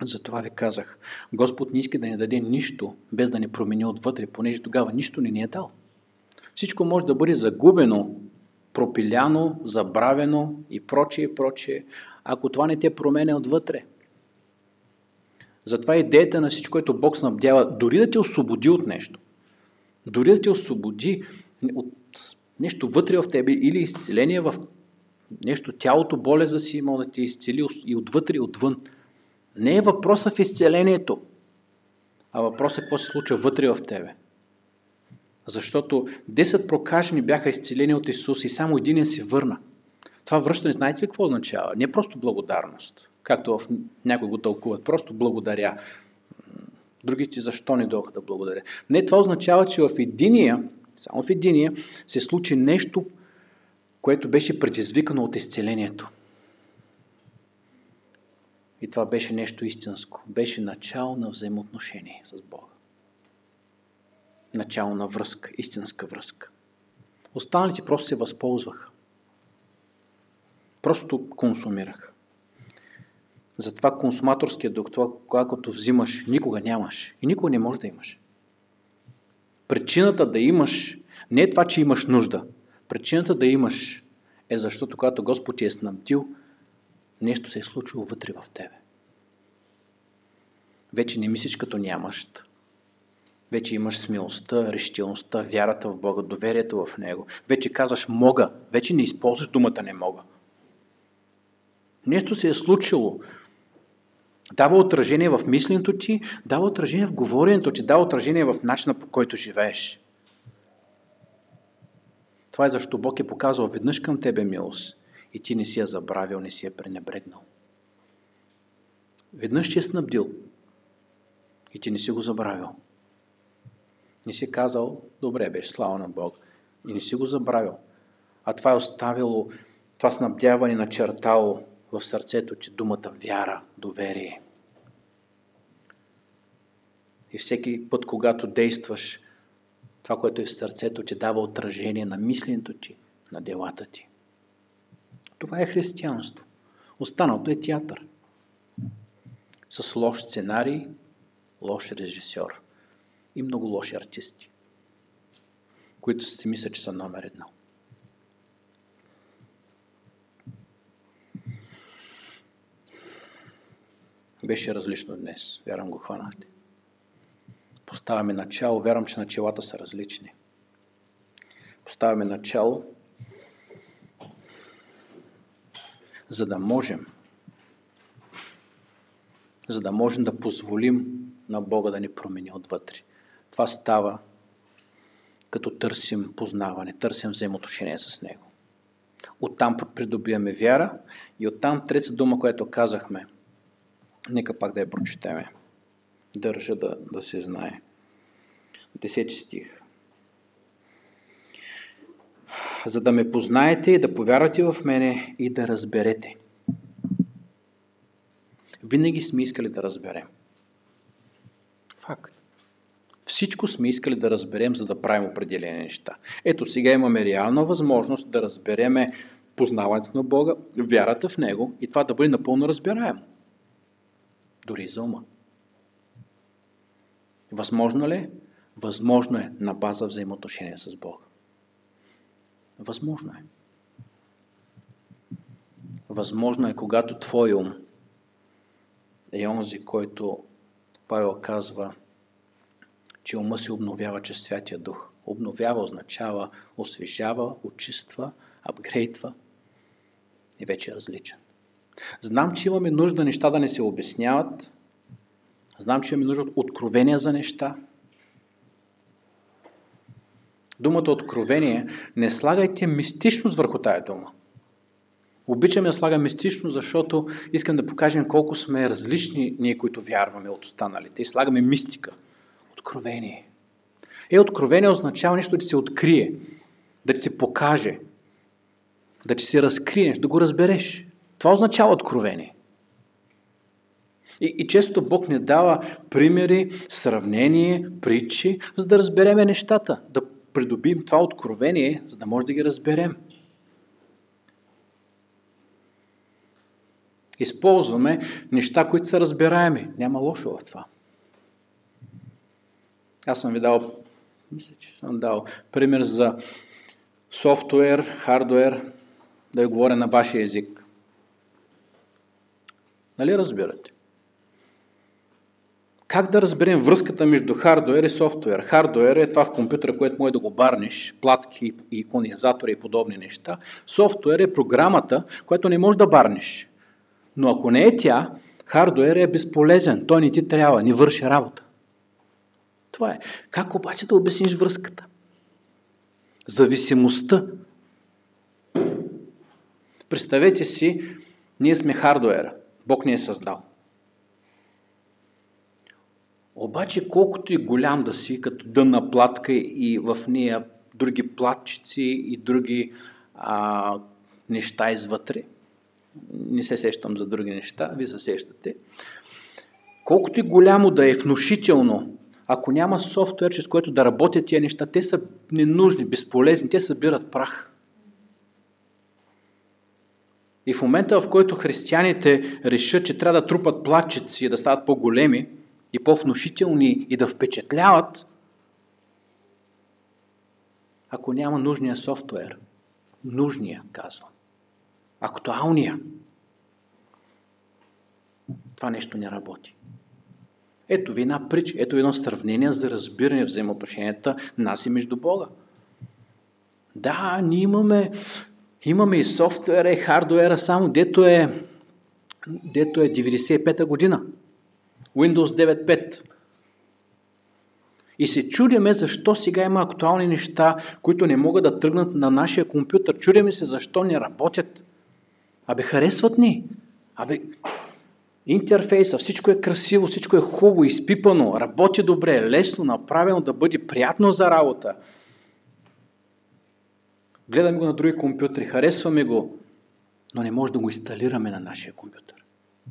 Затова ви казах, Господ не иска да ни даде нищо, без да ни промени отвътре, понеже тогава нищо не ни е дал. Всичко може да бъде загубено, пропиляно, забравено и прочее, и прочее, ако това не те променя отвътре. Затова идеята на всичко, което Бог снабдява, дори да те освободи от нещо, дори да те освободи от нещо вътре в тебе или изцеление в нещо, тялото болест да си имал да те изцели и отвътре и отвън. Не е въпросът в изцелението, а въпросът е какво се случва вътре в тебе. Защото десет прокажени бяха изцелени от Исус и само един се върна. Това връщане, знаете ли какво означава? Не просто благодарност, както в някой го тълкуват, просто благодаря. Другите защо не дойдоха да благодаря? Не, това означава, че в единия, само в единия, се случи нещо, което беше предизвикано от изцелението. И това беше нещо истинско. Беше начало на взаимоотношение с Бога. Начало на връзка, истинска връзка. Останалите просто се възползваха. Просто консумираха. Затова консуматорският дух, това, когато взимаш, никога нямаш. И никога не можеш да имаш. Причината да имаш не е това, че имаш нужда. Причината да имаш е защото, когато Господ ти е снабдил, нещо се е случило вътре в тебе. Вече не мислиш като нямащ. Вече имаш смелостта, решителността, вярата в Бога, доверието в Него. Вече казваш мога. Вече не използваш думата не мога. Нещо се е случило. Дава отражение в мисленето ти, дава отражение в говоренето ти, дава отражение в начина, по който живееш. Това е защо Бог е показал веднъж към тебе милост и ти не си я забравил, не си я пренебрегнал. Веднъж ти е снабдил и ти не си го забравил. Не си казал, добре беше, слава на Бог. И не си го забравил. А това е оставило, това снабдяване начертало в сърцето ти думата вяра, доверие. И всеки път, когато действаш, това, което е в сърцето ти, дава отражение на мисленето ти, на делата ти. Това е християнство. Останалото е театър. С лош сценарий, лош режисьор и много лоши артисти, които си мислят, че са номер едно. Беше различно днес. Вярвам, го хванахте. Поставяме начало. Вярвам, че началата са различни. Поставяме начало, за да можем за да можем да позволим на Бога да ни промени отвътре. Това става, като търсим познаване, търсим взаимоотношение с Него. Оттам придобиваме вяра и оттам трета дума, която казахме. Нека пак да я прочетеме. Държа да, да се знае. Десети стих. За да ме познаете и да повярвате в мене и да разберете. Винаги сме искали да разберем. Факт. Всичко сме искали да разберем, за да правим определени неща. Ето сега имаме реална възможност да разбереме познаването на Бога, вярата в Него и това да бъде напълно разбираемо. Дори за ума. Възможно ли? Възможно е на база взаимоотношения с Бога. Възможно е. Възможно е, когато твой ум е онзи, който Павел казва, че ума се обновява чрез Святия Дух. Обновява означава освежава, очиства, апгрейдва и вече е различен. Знам, че имаме нужда неща да не се обясняват. Знам, че имаме нужда от откровения за неща. Думата откровение, не слагайте мистичност върху тая дума. Обичам да слагам мистично, защото искам да покажем колко сме различни ние, които вярваме от останалите. И слагаме мистика. Откровение. Е, откровение означава нещо да ти се открие, да ти се покаже, да ти се разкриеш, да го разбереш. Това означава откровение. И, и често Бог ни дава примери, сравнение, притчи, за да разбереме нещата, да придобием това откровение, за да може да ги разберем. Използваме неща, които са разбираеми. Няма лошо в това. Аз съм ви дал, мисля, че съм дал пример за софтуер, хардуер, да я говоря на вашия език. Нали разбирате? Как да разберем връзката между хардуер и софтуер? Хардуер е това в компютъра, което може да го барниш, платки, иконизатори и подобни неща. Софтуер е програмата, която не можеш да барниш. Но ако не е тя, хардуер е безполезен. Той не ти трябва, не върши работа. Това е. Как обаче да обясниш връзката? Зависимостта. Представете си, ние сме хардуера. Бог ни е създал. Обаче, колкото и голям да си, като дънна платка и в нея други платчици и други а, неща извътре, не се сещам за други неща, вие се сещате, колкото и голямо да е внушително, ако няма софтуер, чрез който да работят тия неща, те са ненужни, безполезни, те събират прах. И в момента, в който християните решат, че трябва да трупат платчици, да стават по-големи и по-внушителни и да впечатляват, ако няма нужния софтуер, нужния, казвам, актуалния, това нещо не работи. Ето ви една притча, ето едно сравнение за разбиране взаимоотношенията нас и между Бога. Да, ние имаме, имаме и софтуера, и хардуера, само дето е, дето е деветдесет и пета година. Windows девет пет. И се чудиме защо сега има актуални неща, които не могат да тръгнат на нашия компютър. Чудиме се защо не работят. Абе, харесват ни. Абе, интерфейса, всичко е красиво, всичко е хубаво, изпипано, работи добре, лесно, направено, да бъде приятно за работа. Гледаме го на други компютри, харесваме го, но не може да го инсталираме на нашия компютър.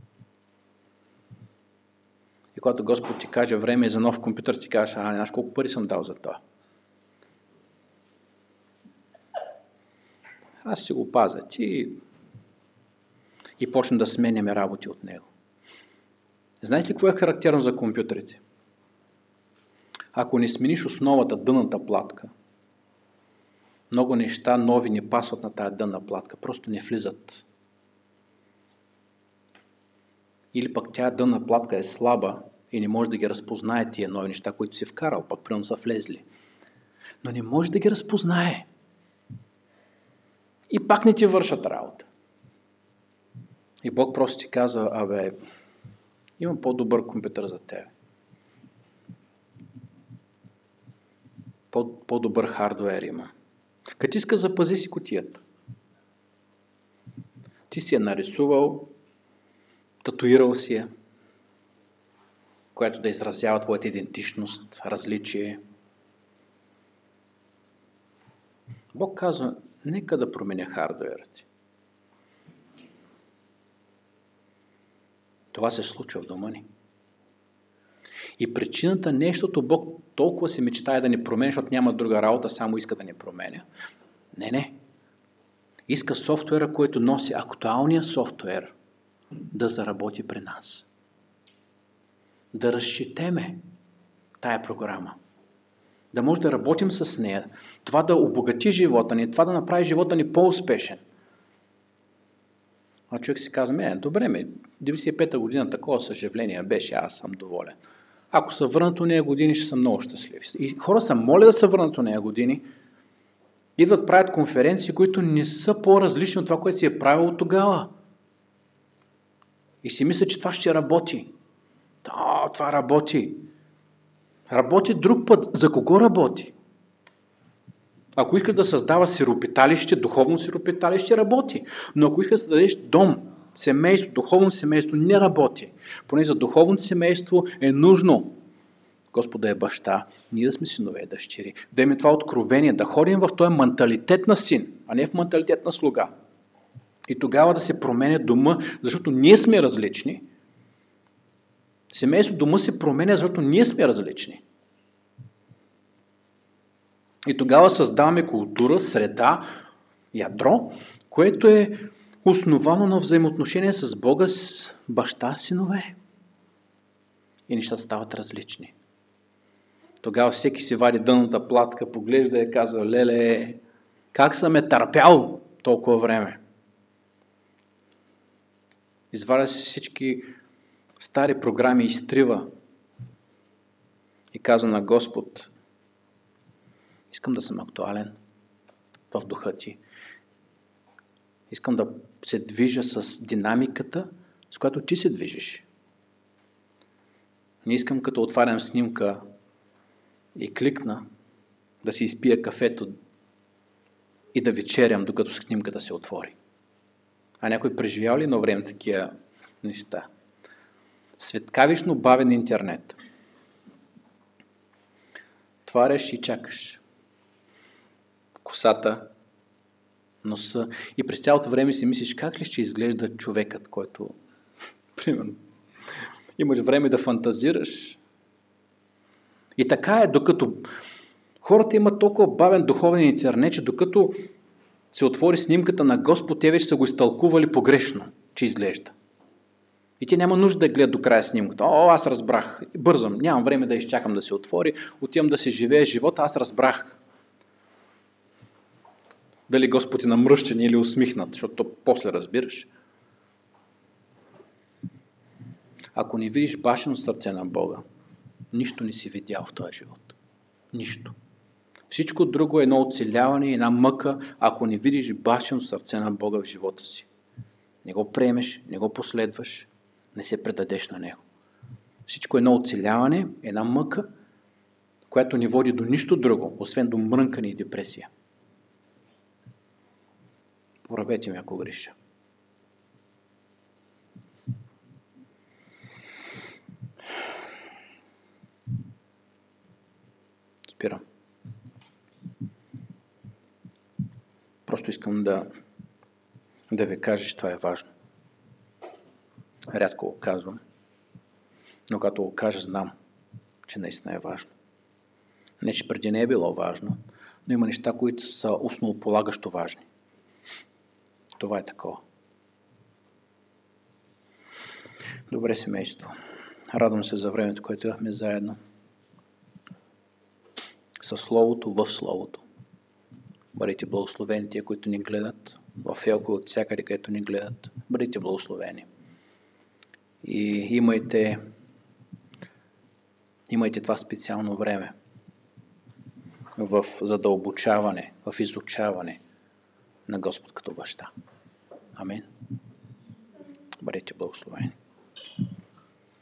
И когато Господ ти каже време за нов компютър, ти кажеш, а не знаеш колко пари съм дал за това. Аз си го пазя. Ти... И почна да сменяме работи от него. Знаете ли какво е характерно за компютрите? Ако не смениш основата, дънната платка, много неща нови не пасват на тая дънна платка, просто не влизат. Или пък тя дънна платка е слаба и не може да ги разпознае тия нови неща, които си вкарал, пък примерно са влезли. Но не може да ги разпознае. И пак не ти вършат работа. И Бог просто ти казва, абе, имам по-добър компютър за тебе. По- по-добър хардуер има. Като иска, запази си кутията. Ти си я нарисувал, татуирал си я, която да изразява твоята идентичност, различие. Бог казва, нека да променя хардуера ти. Това се случва в дома ни. И причината не е, защото Бог толкова се мечтае да ни променя, защото няма друга работа, само иска да ни променя. Не, не. Иска софтуера, който носи актуалния софтуер, да заработи при нас. Да разчетеме тая програма. Да може да работим с нея. Това да обогати живота ни, това да направи живота ни по-успешен. А човек си казва, не, добре, ме, деветдесет и пета година такова съжаление беше, аз съм доволен. Ако са върнат у нея години, ще съм много щастлив. И хора са моля да са върнат у нея години, идват правят конференции, които не са по-различни от това, което си е правило тогава. И си мисля, че това ще работи. Да, това работи. Работи друг път. За кого работи? Ако искаш да създава сиропиталище, духовно сиропиталище, работи. Но ако искаш да създадеш дом, семейство, духовно семейство, не работи. Поне за духовното семейство е нужно Господа е баща, ние да сме синове и дъщери. Да имаме това откровение, да ходим в този менталитет на син, а не в менталитет на слуга. И тогава да се променя дома, защото ние сме различни. Семейство дома се променя, защото ние сме различни. И тогава създаваме култура, среда, ядро, което е основано на взаимоотношение с Бога, с баща, синове. И нещата стават различни. Тогава всеки си вади дъната платка, поглежда и казва: леле, как съм е търпял толкова време. Изваря си всички стари програми, изтрива и казва на Господ: искам да съм актуален в духа ти. Искам да се движа с динамиката, с която ти се движиш. Не искам като отварям снимка и кликна да си изпия кафето и да вечерям, докато снимката се отвори. А някой преживял ли на време такива неща? Светкавично бавен интернет. Отваряш и чакаш. Косата, носа. И през цялото време си мислиш как ли ще изглежда човекът, който, примерно, имаш време да фантазираш. И така е, докато хората имат толкова бавен духовен интернет, че докато се отвори снимката на Господ, те вече са го изтълкували погрешно, че изглежда. И те няма нужда да гледат до края снимката. О, аз разбрах. Бързам. Нямам време да изчакам да се отвори. Отивам да се живее живота. Аз разбрах. Дали Господ е намръщен или усмихнат, защото после разбираш. Ако не видиш башено сърце на Бога, нищо не си видял в този живот. Нищо. Всичко друго е едно оцеляване и една мъка, ако не видиш башено сърце на Бога в живота си. Не го приемеш, не го последваш, не се предадеш на Него. Всичко е едно оцеляване, една мъка, която ни води до нищо друго, освен до мрънкане и депресия. Поправете ме, ако греша. Спирам. Просто искам да, да ви кажа, че това е важно. Рядко го казвам, но като го кажа, знам, че наистина е важно. Не, че преди не е било важно, но има неща, които са основополагащо важни. Това е такова. Добре, семейство. Радвам се за времето, което имахме заедно. Със Словото, в Словото. Бъдете благословени тия, които ни гледат. В Елко, от всякъде, където ни гледат. Бъдете благословени. И имайте, имайте това специално време в задълбочаване, в изучаване на Господ като баща. Амин. Бъдете благословени.